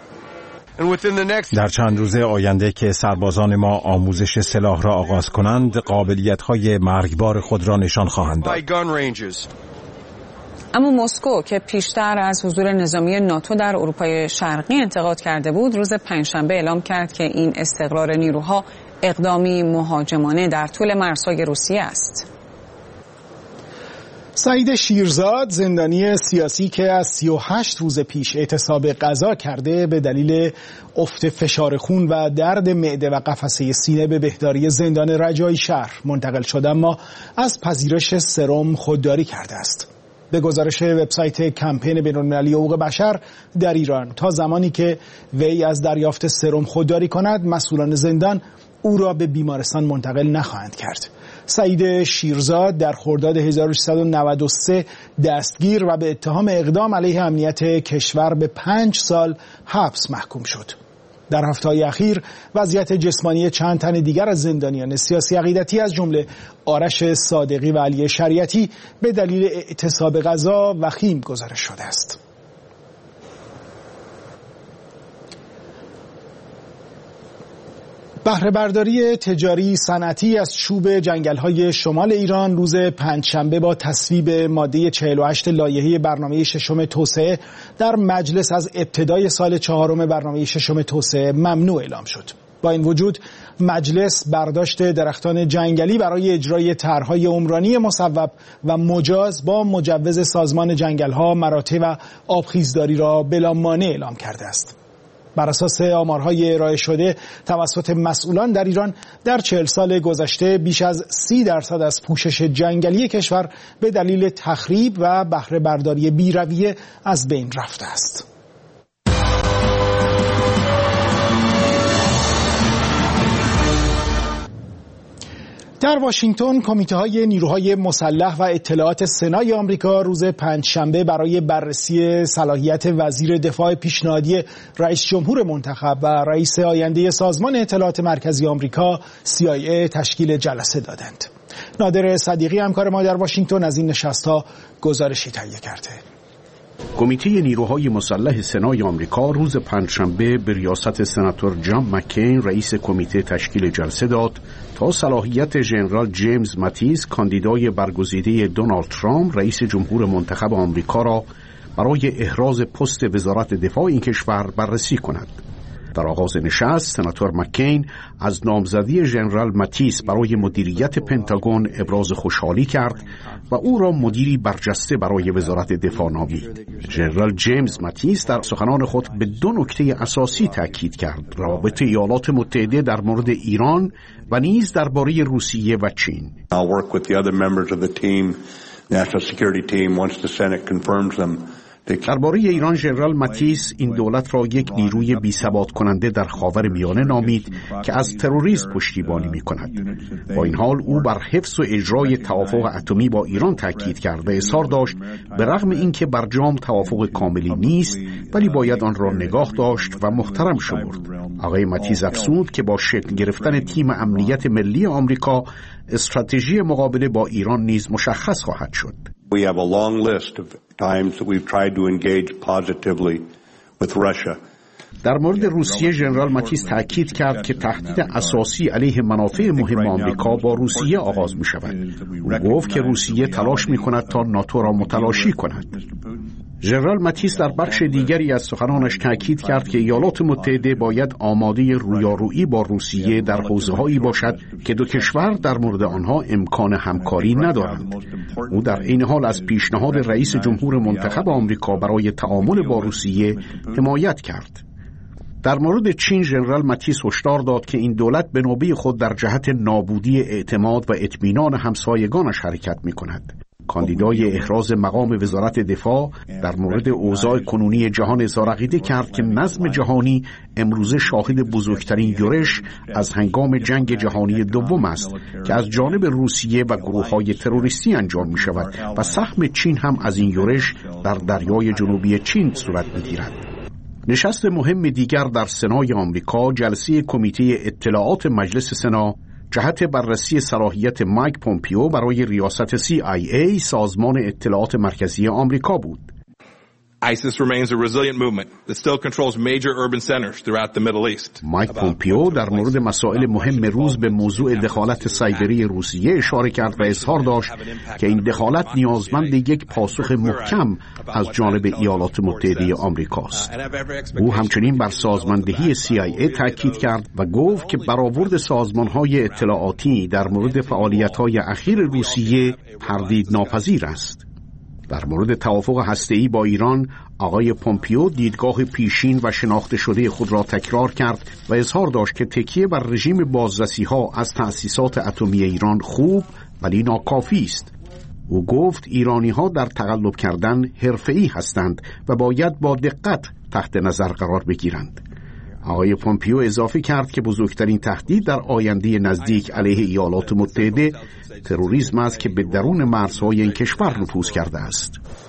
در چند روز آینده که سربازان ما آموزش سلاح را آغاز کنند، قابلیت‌های مرگبار خود را نشان خواهند داد. اما مسکو که پیشتر از حضور نظامی ناتو در اروپای شرقی انتقاد کرده بود، روز پنجشنبه اعلام کرد که این استقرار نیروها اقدامی مهاجمانه در طول مرزهای روسیه است. سعید شیرزاد زندانی سیاسی که از سی و هشت روز پیش اعتصاب غذا کرده به دلیل افت فشار خون و درد معده و قفسه سینه به بهداری زندان رجایی شهر منتقل شد، اما از پذیرش سرم خودداری کرده است. به گزارش وبسایت کمپین بین‌المللی حقوق بشر در ایران، تا زمانی که وی از دریافت سرم خودداری کند، مسئولان زندان او را به بیمارستان منتقل نخواهند کرد. سعید شیرزاد در خرداد هزار و سیصد و نود و سه دستگیر و به اتهام اقدام علیه امنیت کشور به پنج سال حبس محکوم شد. در هفته‌های اخیر وضعیت جسمانی چند تن دیگر از زندانیان سیاسی عقیدتی از جمله آرش صادقی و علی شریعتی به دلیل اعتصاب غذا وخیم گزارش شده است. بهره برداری تجاری صنعتی از چوب جنگل‌های شمال ایران روز پنجشنبه با تصویب ماده چهل و هشت لایحه برنامه ششم توسعه در مجلس از ابتدای سال چهارم برنامه ششم توسعه ممنوع اعلام شد. با این وجود مجلس برداشت درختان جنگلی برای اجرای طرح‌های عمرانی مصوب و مجاز با مجوز سازمان جنگل‌ها مراتع و آبخیزداری را بلا مانع اعلام کرده است. بر اساس آمارهای ارائه شده توسط مسئولان در ایران در چهل سال گذشته بیش از سی درصد از پوشش جنگلی کشور به دلیل تخریب و بهره برداری بی‌رویه از بین رفته است. در واشنگتن کمیته‌های نیروهای مسلح و اطلاعات سنای آمریکا روز پنجشنبه برای بررسی صلاحیت وزیر دفاع پیشنهادی رئیس جمهور منتخب و رئیس آینده سازمان اطلاعات مرکزی آمریکا سی آی ای تشکیل جلسه دادند. نادر صدیقی همکار ما در واشنگتن از این نشست‌ها گزارشی تهیه کرده. کمیته نیروهای مسلح سنای آمریکا روز پنجشنبه به ریاست سناتور جان مکین رئیس کمیته تشکیل جلسه داد تا صلاحیت ژنرال جیمز ماتیس کاندیدای برگزیده دونالد ترامپ رئیس جمهور منتخب آمریکا را برای احراز پست وزارت دفاع این کشور بررسی کند. در آغاز نشست سناتور مکین از نامزدی ژنرال ماتیس برای مدیریت پنتاگون ابراز خوشحالی کرد و او را مدیری برجسته برای وزارت دفاع نامید. ژنرال جیمز ماتیس در سخنان خود به دو نکته اساسی تاکید کرد: روابط ایالات متحده در مورد ایران و نیز درباره روسیه و چین. I'll work with the other members of the team, national security team, once the Senate confirms them. درباره ایران ژنرال ماتیس این دولت را یک نیروی بی‌ثبات کننده در خاورمیانه نامید که از تروریسم پشتیبانی می‌کند. با این حال او بر حفظ و اجرای توافق اتمی با ایران تاکید کرد و اظهار داشت به رغم اینکه برجام توافق کاملی نیست ولی باید آن را نگاه داشت و محترم شمرد. آقای ماتیس افزود که با شکل گرفتن تیم امنیت ملی آمریکا استراتژی مقابله با ایران نیز مشخص خواهد شد. We have a long list of times that we've tried to engage positively with Russia. در مورد روسیه ژنرال ماتیس تاکید کرد که تهدید اساسی علیه منافع مهم آمریکا با روسیه آغاز می شود. او گفت که روسیه تلاش می کند تا ناتو را متلاشی کند. ژنرال ماتیس در بخش دیگری از سخنانش تاکید کرد که ایالات متحده باید آماده رویارویی با روسیه در حوزه‌هایی باشد که دو کشور در مورد آنها امکان همکاری ندارند. او در این حال از پیشنهاد رئیس جمهور منتخب آمریکا برای تعامل با روسیه حمایت کرد. در مورد چین ژنرال ماتیس هشدار داد که این دولت به نوبه خود در جهت نابودی اعتماد و اطمینان همسایگانش حرکت می‌کند. کاندیدای احراز مقام وزارت دفاع در مورد اوضاع کنونی جهان اظهار عقیده کرد که نظم جهانی امروزه شاهد بزرگترین یورش از هنگام جنگ جهانی دوم است که از جانب روسیه و گروه‌های تروریستی انجام می‌شود و سهم چین هم از این یورش در دریای جنوبی چین صورت می‌گیرد. نشست مهم دیگر در سنای آمریکا جلسه کمیته اطلاعات مجلس سنا جهت بررسی صلاحیت مایک پومپیو برای ریاست سی آی ای سازمان اطلاعات مرکزی آمریکا بود. ISIS remains a resilient movement that still controls major urban centers throughout the Middle East. مایک پومپیو در مورد مسائل مهم روز به موضوع دخالت سایبری روسیه اشاره کرد و اظهار داشت که این دخالت نیازمند یک پاسخ محکم از جانب ایالات متحده آمریکاست. او همچنین بر سازماندهی سی آی ای تاکید کرد و گفت که برآورد سازمان‌های اطلاعاتی در مورد فعالیت‌های اخیر روسیه تردید ناپذیر است. در مورد توافق هسته‌ای با ایران، آقای پومپیو دیدگاه پیشین و شناخته شده خود را تکرار کرد و اظهار داشت که تکیه بر رژیم بازرسی‌ها از تأسیسات اتمی ایران خوب ولی ناکافی است. او گفت ایرانی‌ها در تقلب کردن حرفه‌ای هستند و باید با دقت تحت نظر قرار بگیرند. آقای پومپیو اضافه کرد که بزرگترین تهدید در آینده نزدیک علیه ایالات متحده تروریسم است که به درون مرزهای این کشور نفوذ کرده است.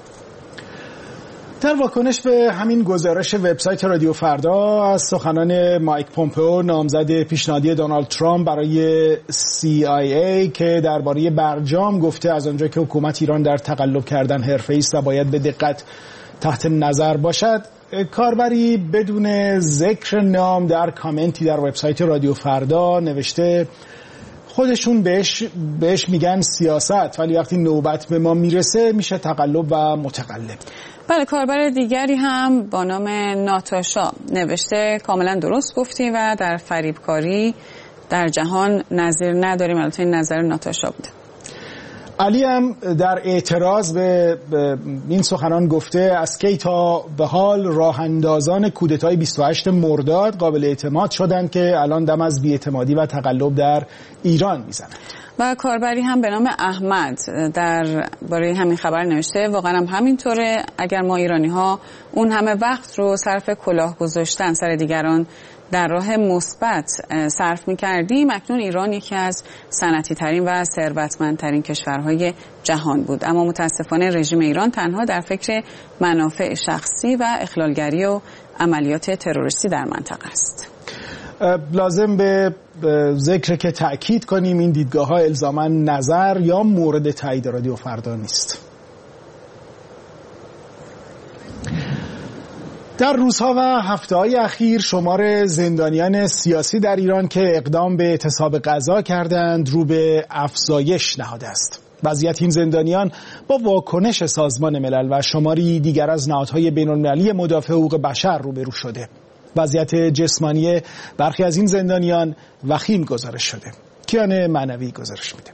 در واکنش به همین گزارش وبسایت رادیو فردا از سخنان مایک پومپئو نامزد پیشنهادی دونالد ترامپ برای سی آی ای که درباره برجام گفته از آنجا که حکومت ایران در تقلب کردن حرفه‌ای است و باید به دقت تحت نظر باشد، کاربری بدون ذکر نام در کامنتی در وبسایت رادیو فردا نوشته خودشون بهش بهش میگن سیاست، ولی وقتی نوبت به ما میرسه میشه تقلب و متقلب. بله، کاربر دیگری هم با نام ناتاشا نوشته کاملا درست گفتی و در فریبکاری در جهان نظیر نداریم. البته این نظر ناتاشا بوده. علی هم در اعتراض به این سخنان گفته از کی تا به حال راه اندازان کودتای بیست و هشتم مرداد قابل اعتماد شدند که الان دم از بی‌اعتمادی و تقلب در ایران میزنند. و کاربری هم به نام احمد در باره همین خبر نوشته واقعا هم همینطوره. اگر ما ایرانی ها اون همه وقت رو صرف کلاه گذاشتن سر دیگران در راه مثبت صرف می‌کردیم، اکنون ایران یکی از صنعتی ترین و ثروتمندترین کشورهای جهان بود. اما متاسفانه رژیم ایران تنها در فکر منافع شخصی و اخلالگری و عملیات تروریستی در منطقه است. لازم به ذکر که تأکید کنیم این دیدگاه‌ها الزاماً نظر یا مورد تایید رادیو فردا نیست. در روزها و هفته‌های اخیر شمار زندانیان سیاسی در ایران که اقدام به اعتصاب غذا کردند رو به افزایش نهاده است. وضعیت این زندانیان با واکنش سازمان ملل و شماری دیگر از نهادهای بین‌المللی مدافع حقوق بشر روبرو شده. وضعیت جسمانی برخی از این زندانیان وخیم گزارش شده. کیان معنوی گزارش میده.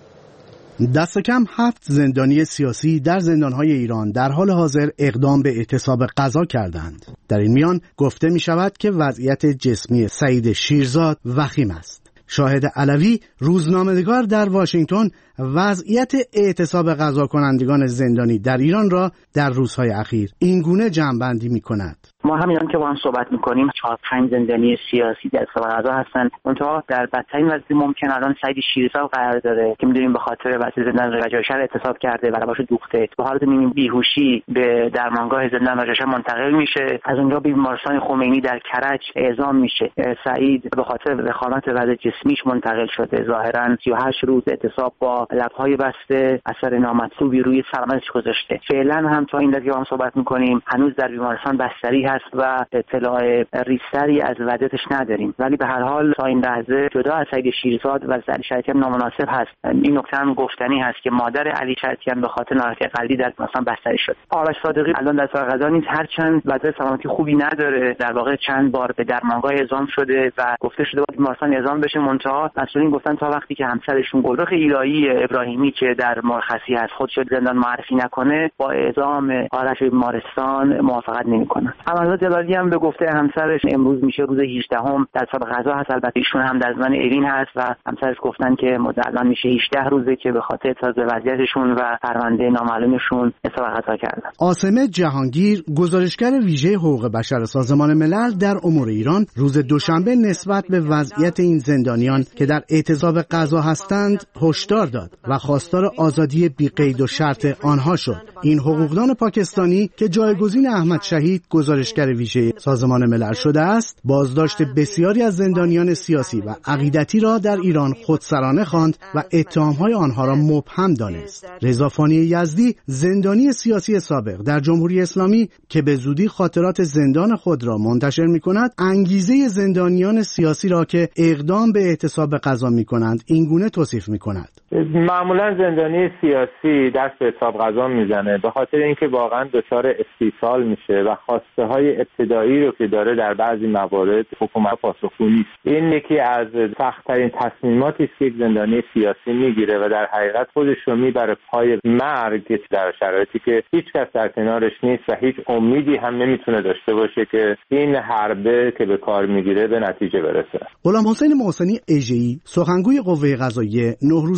دست کم هفت زندانی سیاسی در زندانهای ایران در حال حاضر اقدام به اعتصاب غذا کردند. در این میان گفته می شود که وضعیت جسمی سعید شیرزاد وخیم است. شاهد علوی روزنامه‌نگار در واشنگتن وضعیت اعتصاب غذا کنندگان زندانی در ایران را در روزهای اخیر این گونه جمع‌بندی می‌کند. ما همینان که با هم صحبت میکنیم چهار پنج زندانی سیاسی در اعتصاب غذا هستن. منتها در بدترین وضعیت ممکن الان سعید شیرزاد قرار داره که میدونیم به خاطر وضعیت زندان رجای شهر اعتصاب کرده و لباش دوخته به حالت نیمه بیهوشی به درمانگاه زندان رجای شهر منتقل میشه. از اونجا به بیمارستان خمینی در کرج اعزام میشه. سعید به خاطر وخامت وضع جسمیش منتقل شده. ظاهرا سی و هشت روز اعتصاب با لب‌های بسته اثر نامطلوبی روی سلامتش گذاشته. فعلا هم تا این لحظه که ما صحبت میکنیم هنوز در بیمارستان بستری هست و اطلاع ریستری از وضعیتش نداریم، ولی به هر حال تا این لحظه جدا از سعید شیرزاد و علی شریعتی نامناسب هست. این نکته هم گفتنی هست که مادر علی شریعتی به خاطر ناراحتی قلبی در بیمارستان بستری شد. آرش صادقی الان در اعتصاب غذا نیست، هرچند وضعیت سلامتی خوبی نداره. در واقع چند بار به درمانگاه اعزام شده و گفته شده باید بیمارستان اعزام بشه، منتها مسئولین گفتن تا وقتی که همسرشون گلرخ الهی ابراهیمی که در مرخصی هست خودش زندان معرفی نکنه با اعزام آرش بیمارستان موافقت نمیکنن. عملات جلالی هم به گفته همسرش امروز میشه روز هجدهم در اعتصاب غذا هست. البته ایشون هم در زمان اوین هست و همسرش گفتن که الان میشه هجده روزه که به خاطر اعتراض به وضعیتشون و پرونده نامعلومشون اعتصاب غذا کردن. عاصمه جهانگیر گزارشگر ویژه حقوق بشر سازمان ملل در امور ایران روز دوشنبه نسبت به وضعیت این زندانیان که در اعتصاب غذا هستند هشدار داد و خواستار آزادی بی قید و شرط آنها شد. این حقوقدان پاکستانی که جایگزین احمد شهید گزارشگر ویژه سازمان ملل شده است، بازداشت بسیاری از زندانیان سیاسی و عقیدتی را در ایران خودسرانه خواند و اتهام‌های آنها را مبهم دانست. رضا فانی یزدی زندانی سیاسی سابق در جمهوری اسلامی که به زودی خاطرات زندان خود را منتشر می‌کند، انگیزه زندانیان سیاسی را که اقدام به اعتصاب غذا می‌کنند اینگونه توصیف می‌کند. معمولا زندانی سیاسی دست به اعتصاب غذا میزنه به خاطر اینکه واقعا دچار استیصال میشه و خواسته های ابتدایی رو که داره در بعضی موارد حکومت پاسخگو نیست. این یکی از سخت‌ترین تصمیماتی است که یک زندانی سیاسی میگیره و در حقیقت خودش رو میبره پای مرگ در شرایطی که هیچ کس در کنارش نیست و هیچ امیدی هم نمیتونه داشته باشه که این حربه که به کار میگیره به نتیجه برسه. غلام حسین محسنی اژه‌ای سخنگوی قوه قضاییه نه روز پیش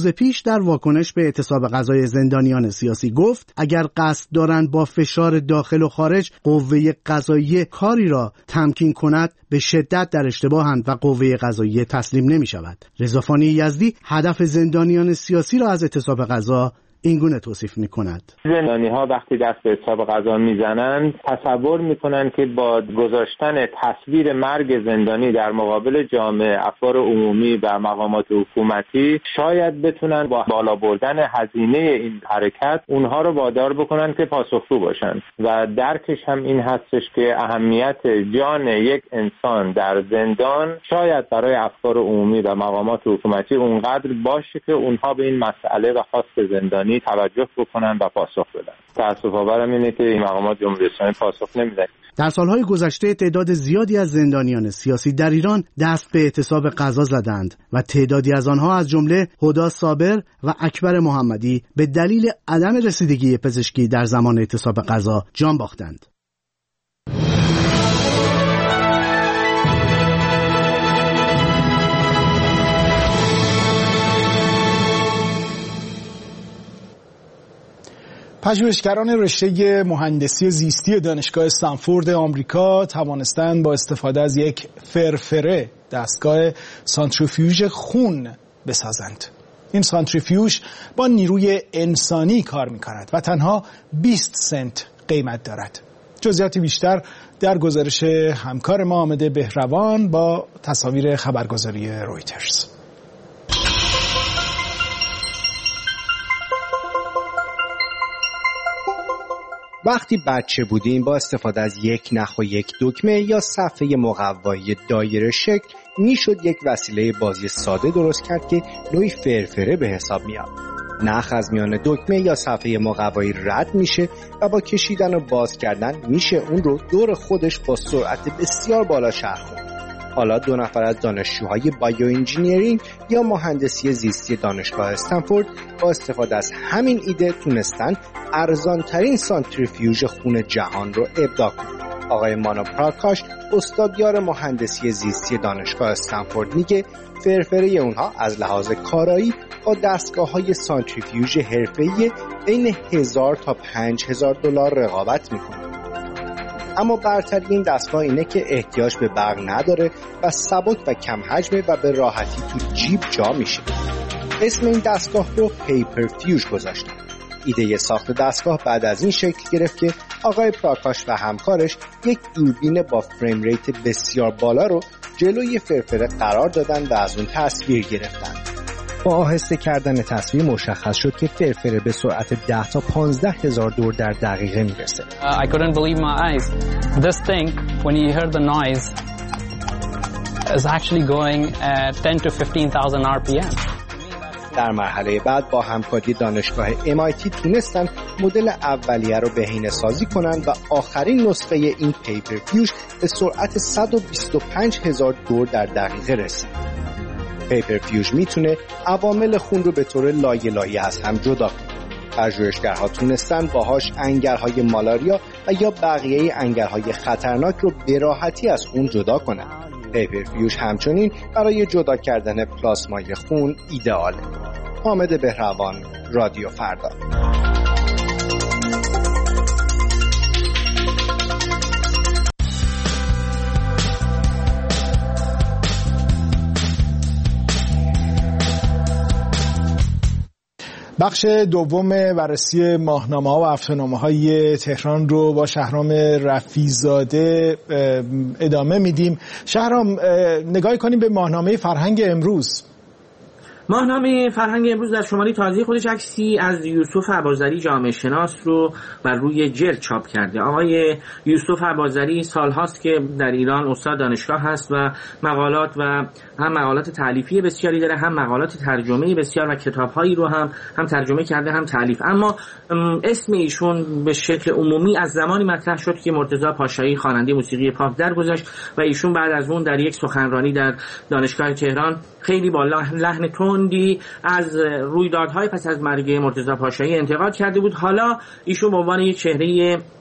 در واکنش به اعتصاب قضای زندانیان سیاسی گفت اگر قصد دارند با فشار داخل و خارج قوه قضاییه کاری را تمکین کند به شدت در اشتباهند و قوه قضاییه تسلیم نمی شود. رضافانی یزدی هدف زندانیان سیاسی را از اعتصاب قضا اینگونه توصیف می کند. زندانی ها وقتی دست به اعتصاب قضا میزنند تصور میکنند که با گذاشتن تصویر مرگ زندانی در مقابل جامعه، افکار عمومی و مقامات حکومتی شاید بتونن با بالا بردن هزینه این حرکت اونها رو وادار بکنن که پاسخگو باشن و درکش هم این هستش که اهمیت جان یک انسان در زندان شاید برای افکار عمومی و مقامات حکومتی اونقدر باشه که اونها به این مسئله و خواست زندانی توجه بکنن و پاسخ بدن. تأسف آورم اینه که این مقامات جمهوری اسلامی پاسخ نمیدن. در سالهای گذشته تعداد زیادی از زندانیان سیاسی در ایران دست به اعتصاب قضا زدند و تعدادی از آنها از جمله هدی صابر و اکبر محمدی به دلیل عدم رسیدگی پزشکی در زمان اعتصاب قضا جان باختند. پژوهشگران رشته مهندسی زیستی دانشگاه استنفورد آمریکا توانستند با استفاده از یک فرفره دستگاه سانتریفیوژ خون بسازند. این سانتریفیوژ با نیروی انسانی کار می‌کند و تنها بیست سنت قیمت دارد. جزئیات بیشتر در گزارش همکار ما حامد بهروان با تصاویر خبرگزاری رویترز. وقتی بچه بودیم با استفاده از یک نخ و یک دکمه یا صفحه مقوایی دایره شکل میشد یک وسیله بازی ساده درست کرد که نوعی فرفره به حساب میاد. نخ از میان دکمه یا صفحه مقوایی رد میشه و با کشیدن و باز کردن میشه اون رو دور خودش با سرعت بسیار بالا چرخوند. حالا دو نفر از دانشجوهای بایو انجینیرینگ یا مهندسی زیستی دانشگاه استنفورد با استفاده از همین ایده تونستن ارزانترین سانتریفیوژ خون جهان رو ابداع کنند. آقای مانا پراکاش، استادیار مهندسی زیستی دانشگاه استنفورد، میگه فرفره اونها از لحاظ کارایی با دستگاه‌های سانتریفیوژ حرفه‌ای بین هزار تا پنج هزار دلار رقابت میکنه. اما برتری این دستگاه اینه که احتیاج به برق نداره و سبک و کم حجمه و به راحتی تو جیب جا میشه. اسم این دستگاه رو پیپر فیوژ گذاشتن. ایده ساخت دستگاه بعد از این شکل گرفت که آقای پراکاش و همکارش یک دوربین با فریم ریت بسیار بالا رو جلوی فرفره قرار دادن و از اون تصویر گرفتن. با آهسته کردن تصویر مشخص شد که فرفره به سرعت ده تا پانزده هزار دور در دقیقه میرسه. Uh, I couldn't believe my eyes. This thing, when you hear the noise, is actually going at ten to fifteen thousand آر پی ام. در مرحله بعد با همکاری دانشگاه ام آی تی تونستن مدل اولیه رو بهینه سازی کنن و آخرین نسخه این پیپر فیوژ به سرعت صد و بیست و پنج هزار دور در دقیقه رسید. پیپر فیوژ میتونه عوامل خون رو به طور لایه لایه از هم جدا کنه. پژوهشگرها تونستن باهاش انگل‌های مالاریا و یا بقیه انگل‌های خطرناک رو به راحتی از خون جدا کنن. پیپر فیوژ همچنین برای جدا کردن پلاسمای خون ایدئاله. حامد بهروان، رادیو فردا. بخش دوم بررسی ماهنامه‌ها و هفته‌نامه‌های تهران رو با شهرام رفیع‌زاده ادامه میدیم. شهرام، نگاهی کنیم به ماهنامه فرهنگ امروز. ماهنامه فرهنگ امروز در شماره تازه خودش عکسی از یوسف اباظری جامعه شناس رو بر روی جلد چاپ کرده. آقای یوسف اباظری سالهاست که در ایران استاد دانشگاه هست و مقالات و هم مقالات تالیفی بسیاری داره، هم مقالات ترجمه بسیار و کتاب‌هایی رو هم هم ترجمه کرده هم تالیف. اما اسم ایشون به شکل عمومی از زمانی مطرح شد که مرتضی پاشایی خواننده موسیقی پاپ درگذشت و ایشون بعد از اون در یک سخنرانی در دانشگاه تهران خیلی با لحن تندی از رویدادهای پس از مرگ مرتضی پاشایی انتقاد کرده بود. حالا ایشون به عنوان یک چهره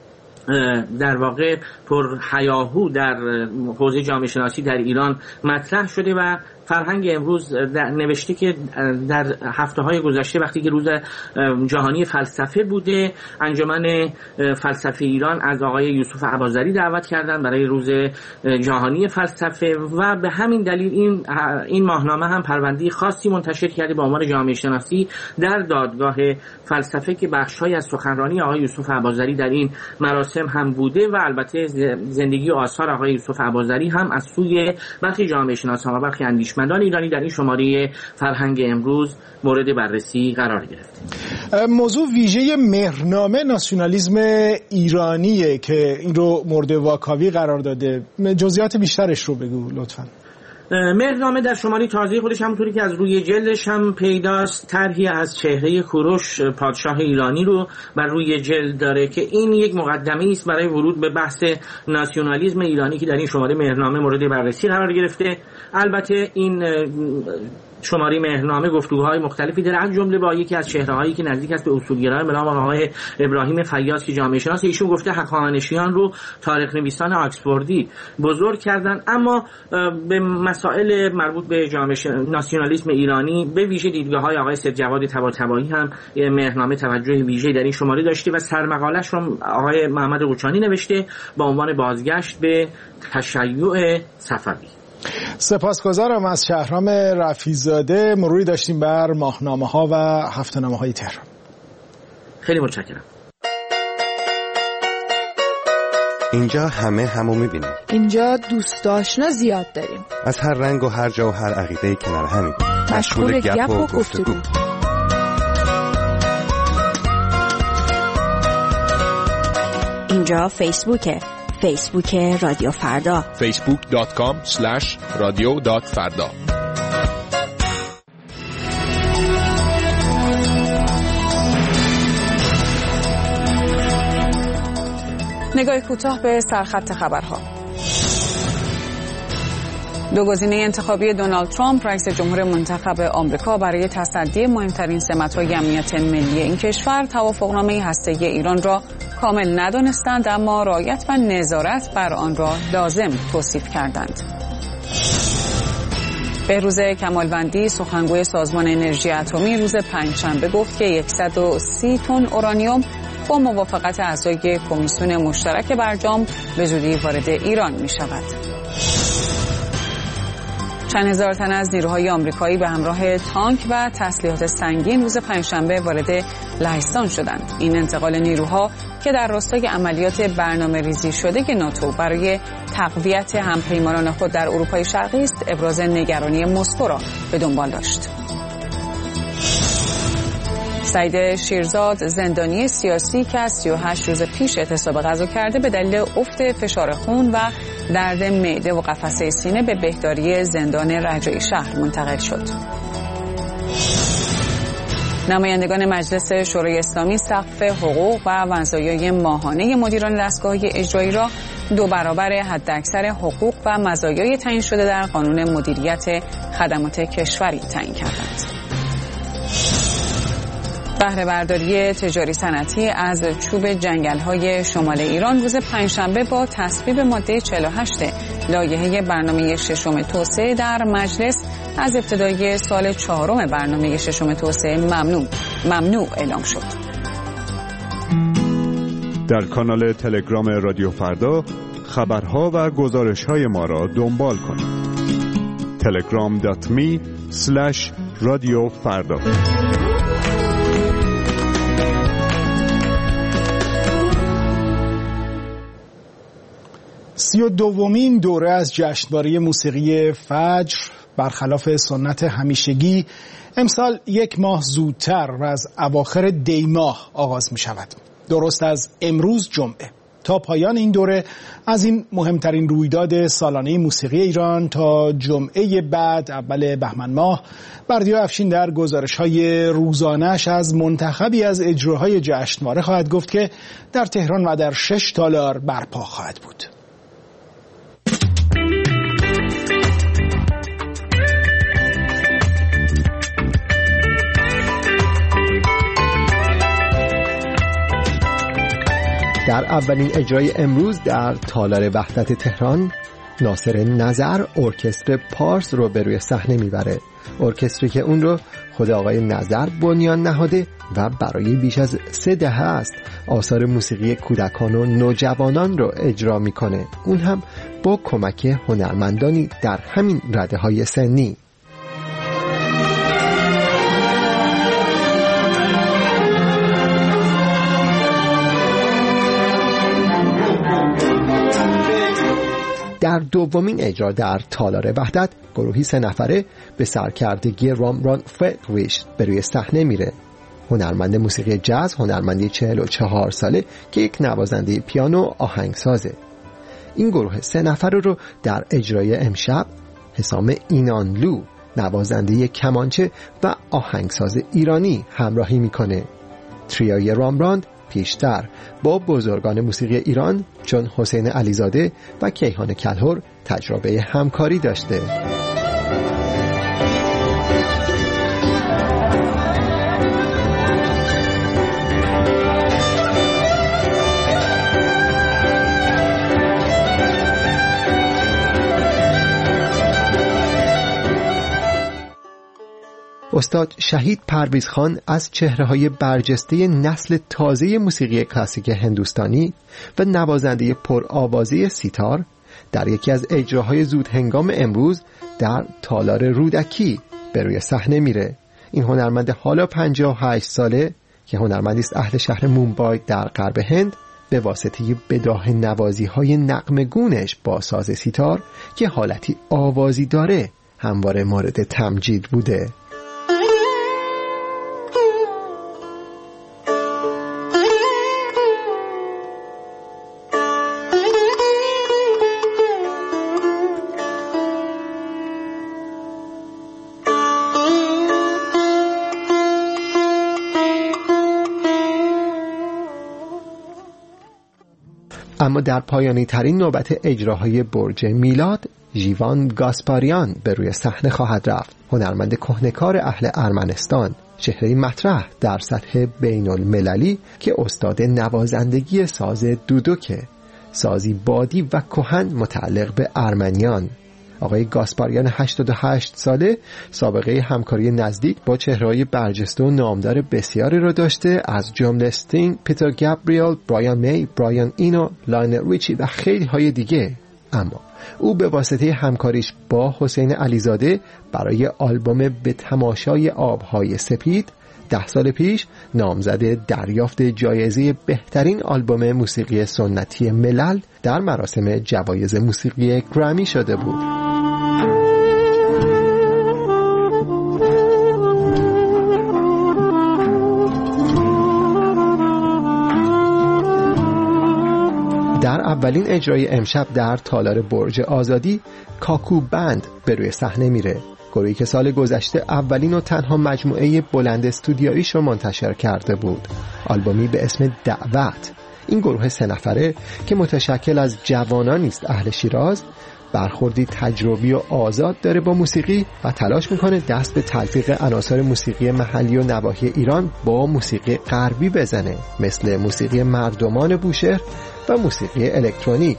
در واقع پر هیاهو در حوزه جامعه شناسی در ایران مطرح شده و فرهنگ امروز نوشته که در هفته‌های گذشته وقتی که روز جهانی فلسفه بوده، انجمن فلسفه ایران از آقای یوسف اباظری دعوت کردن برای روز جهانی فلسفه و به همین دلیل این این ماهنامه هم پرونده خاصی منتشر کرده به عنوان جامعه شناسی در دادگاه فلسفه که بخش‌های از سخنرانی آقای یوسف اباظری در این مراسم هم بوده و البته زندگی و آثار آقای یوسف اباظری هم از سوی برخی جامعه شناسان و برخی اندیشمندان ایرانی در این شماره فرهنگ امروز مورد بررسی قرار گرفت. موضوع ویژه مهرنامه ناسیونالیسم ایرانیه که این رو مورد واکاوی قرار داده. جزئیات بیشترش رو بگو لطفاً. مهرنامه در شماره تازه خودش همونطوری که از روی جلدش هم پیداست طرحی از چهره کوروش پادشاه ایرانی رو بر روی جلد داره که این یک مقدمه است برای ورود به بحث ناسیونالیسم ایرانی که در این شماره مهرنامه مورد بررسی قرار گرفته. البته این شماره مهرنامه گفتگوهای مختلفی داره، از جمله با یکی از چهره‌هایی که نزدیک است به اصولگرایان به نام آقای ابراهیم فیاض که جامعه شناس، ایشون گفته هخامنشیان رو تاریخ نویسان آکسفوردی بزرگ کردن، اما به مسائل مربوط به جامعه ناسیونالیسم ایرانی به ویژه دیدگاه‌های آقای سید جواد طباطبایی هم مهرنامه توجه ویژه‌ای در این شماره داشته و سرمقاله‌اش رو آقای محمد قوچانی نوشته با عنوان بازگشت به تشیع صفوی. سپاسگزارم از شهرام رفیع‌زاده. مروری داشتیم بر ماهنامه‌ها و هفته‌نامه‌های تهران. خیلی متشکرم. اینجا همه همو می‌بینیم. اینجا دوست آشنا زیاد داریم. از هر رنگ و هر جا و هر عقیده‌ای کنار همیم. مشغول گپ و گفتگو. اینجا فیسبوکه. فیسبوک رادیو فردا. فیسبوک دات کام اسلش رادیو دات فردا. نگاه کوتاه به سرخط خبرها. دو گزینه انتخابی دونالد ترامپ رئیس جمهور منتخب آمریکا برای تصدی مهمترین سمت‌های امنیت ملی این کشور توافقنامه هسته‌ای ایران را کامل ندانستند، اما رعایت و نظارت بر آن را لازم توصیف کردند. بهروز کمالوندی سخنگوی سازمان انرژی اتمی روز پنجشنبه گفت که صد و سی تن اورانیوم با موافقت اعضای کمیسیون مشترک برجام به زودی وارد ایران می شود. چند هزار تن از نیروهای آمریکایی به همراه تانک و تسلیحات سنگین روز پنجشنبه وارد لهستان شدند. این انتقال نیروها که در راستای عملیات برنامه ریزی شده ناتو برای تقویت همپیمانان خود در اروپای شرقی است، ابراز نگرانی مسکو را به دنبال داشت. سعید شیرزاد زندانی سیاسی که از سی و هشت روز پیش اعتصاب غذا کرده به دلیل افت فشار خون و درد معده و قفسه سینه به بهداری زندان رجایی شهر منتقل شد. نمایندگان مجلس شورای اسلامی سقف حقوق و مزایای ماهانه مدیران دستگاه اجرایی را دو برابر حداکثر حقوق و مزایای تعیین شده در قانون مدیریت خدمات کشوری تعیین کردند. بهره برداری تجاری صنعتی از چوب جنگل‌های شمال ایران روز پنجشنبه با تصویب ماده چهل و هشت لایحه برنامه ششم توسعه در مجلس از ابتدای سال چهارم برنامه ششم توسعه ممنوع ممنوع اعلام شد. در کانال تلگرام رادیو فردا خبرها و گزارش‌های ما را دنبال کنید. تلگرام دات می اسلش رادیو فردا. سی و دومین دوره از جشنواره موسیقی فجر برخلاف سنت همیشگی امسال یک ماه زودتر و از اواخر دی ماه آغاز می شود. درست از امروز جمعه. تا پایان این دوره از این مهمترین رویداد سالانه موسیقی ایران تا جمعه بعد اول بهمن ماه، بردیا افشین در گزارش‌های روزانه‌اش از منتخبی از اجراهای جشنواره خواهد گفت که در تهران و در شش تالار برپا خواهد بود. در در اولین اجرای امروز در تالار وحدت تهران ناصر نظر ارکستر پارس رو به روی صحنه میبره. ارکستری که اون رو خود آقای نظر بنیان نهاده و برای بیش از سه دهه است آثار موسیقی کودکان و نوجوانان رو اجرا میکنه، اون هم با کمک هنرمندانی در همین رده های سنی. در دومین اجرا در تالار وحدت گروهی سه نفره به سرکردگی رامران فردریش به روی صحنه میره. هنرمند موسیقی جاز، هنرمندی چهل و چهار ساله که یک نوازنده پیانو آهنگسازه. این گروه سه نفره رو در اجرای امشب حسام اینانلو، نوازنده کمانچه و آهنگساز ایرانی همراهی میکنه. تریوی رامراند پیشتر با بزرگان موسیقی ایران چون حسین علیزاده و کیهان کلهر تجربه همکاری داشته. استاد شهید پرویز خان از چهره‌های برجسته نسل تازه موسیقی کلاسیک هندوستانی و نوازنده پرآوازه سیتار در یکی از اجراهای زود هنگام امروز در تالار رودکی به روی صحنه میره. این هنرمند حالا پنجاه و هشت ساله که هنرمندی است اهل شهر مومبای در غرب هند، به واسطه بداهه نوازی‌های نغمه‌گونش با ساز سیتار که حالتی آوازی داره همواره مورد تمجید بوده. اما در پایانی ترین نوبت اجراهای برج میلاد ژیوان گاسپاریان به روی صحنه خواهد رفت. هنرمند کهنه‌کار اهل ارمنستان، چهره مطرح در سطح بین المللی که استاد نوازندگی ساز دودوکه، سازی بادی و کهن متعلق به ارمنیان. آقای گاسپاریان هشتاد و هشت ساله سابقه همکاری نزدیک با چهره‌های برجسته و نامدار بسیاری را داشته، از جمله استینگ، پیتر گابریل، برایان می، برایان اینو، لاینل ریچی و خیلی های دیگه. اما او به واسطه همکاریش با حسین علیزاده برای آلبوم به تماشای آبهای سپید ده سال پیش نامزد دریافت جایزه بهترین آلبوم موسیقی سنتی ملل در مراسم جوایز موسیقی گرمی شده بود. در اولین اجرای امشب در تالار برج آزادی کاکو بند به روی صحنه میره. گروهی که سال گذشته اولین و تنها مجموعه بلند استودیویش رو منتشر کرده بود، آلبومی به اسم دعوت. این گروه سه نفره که متشکل از جوانانی است اهل شیراز، برخوردی تجربی و آزاد داره با موسیقی و تلاش میکنه دست به تلفیق عناصر موسیقی محلی و نواحی ایران با موسیقی غربی بزنه، مثل موسیقی مردمان بوشهر و موسیقی الکترونیک.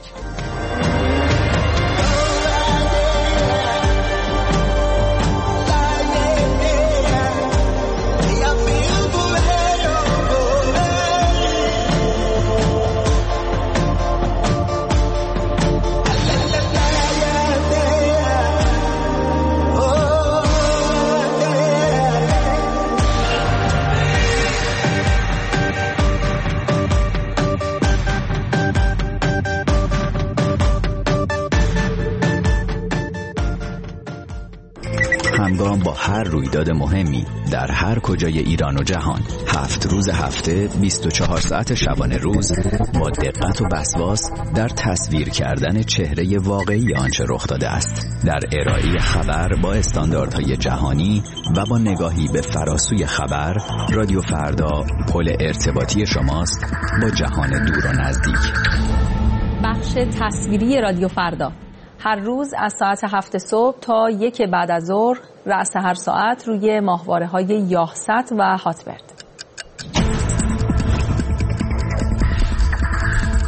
همگام با هر رویداد مهمی در هر کجای ایران و جهان، هفت روز هفته، بیست و چهار ساعت شبانه روز، با دقت و وسواس در تصویر کردن چهره واقعی آنچه رخ داده است، در ارائه خبر با استانداردهای جهانی و با نگاهی به فراسوی خبر، رادیو فردا پل ارتباطی شماست با جهان دور و نزدیک. بخش تصویری رادیو فردا هر روز از ساعت هفت صبح تا یک بعد از ظهر، رأس هر ساعت روی ماهواره‌های یاهست و هاتبرد.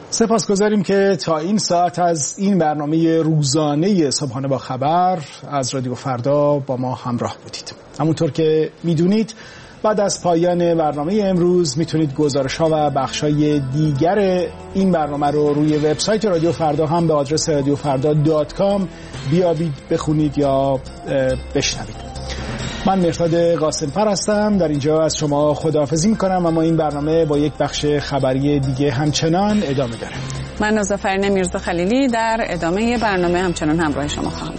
سپاسگزاریم که تا این ساعت از این برنامه روزانه صبحانه با خبر از رادیو فردا با ما همراه بودید. همونطور که میدونید بعد از پایان برنامه امروز میتونید گزارش‌ها و بخش‌های دیگر این برنامه رو روی وبسایت رادیو فردا هم به آدرس رادیو فردا دات کام بیابید، بخونید یا بشنوید. من مرتاد قاسم‌فر هستم، در اینجا از شما خداحافظی میکنم، اما این برنامه با یک بخش خبری دیگه همچنان ادامه داره. من نازافرین میرزا خلیلی در ادامه برنامه همچنان همراه شما خواهم.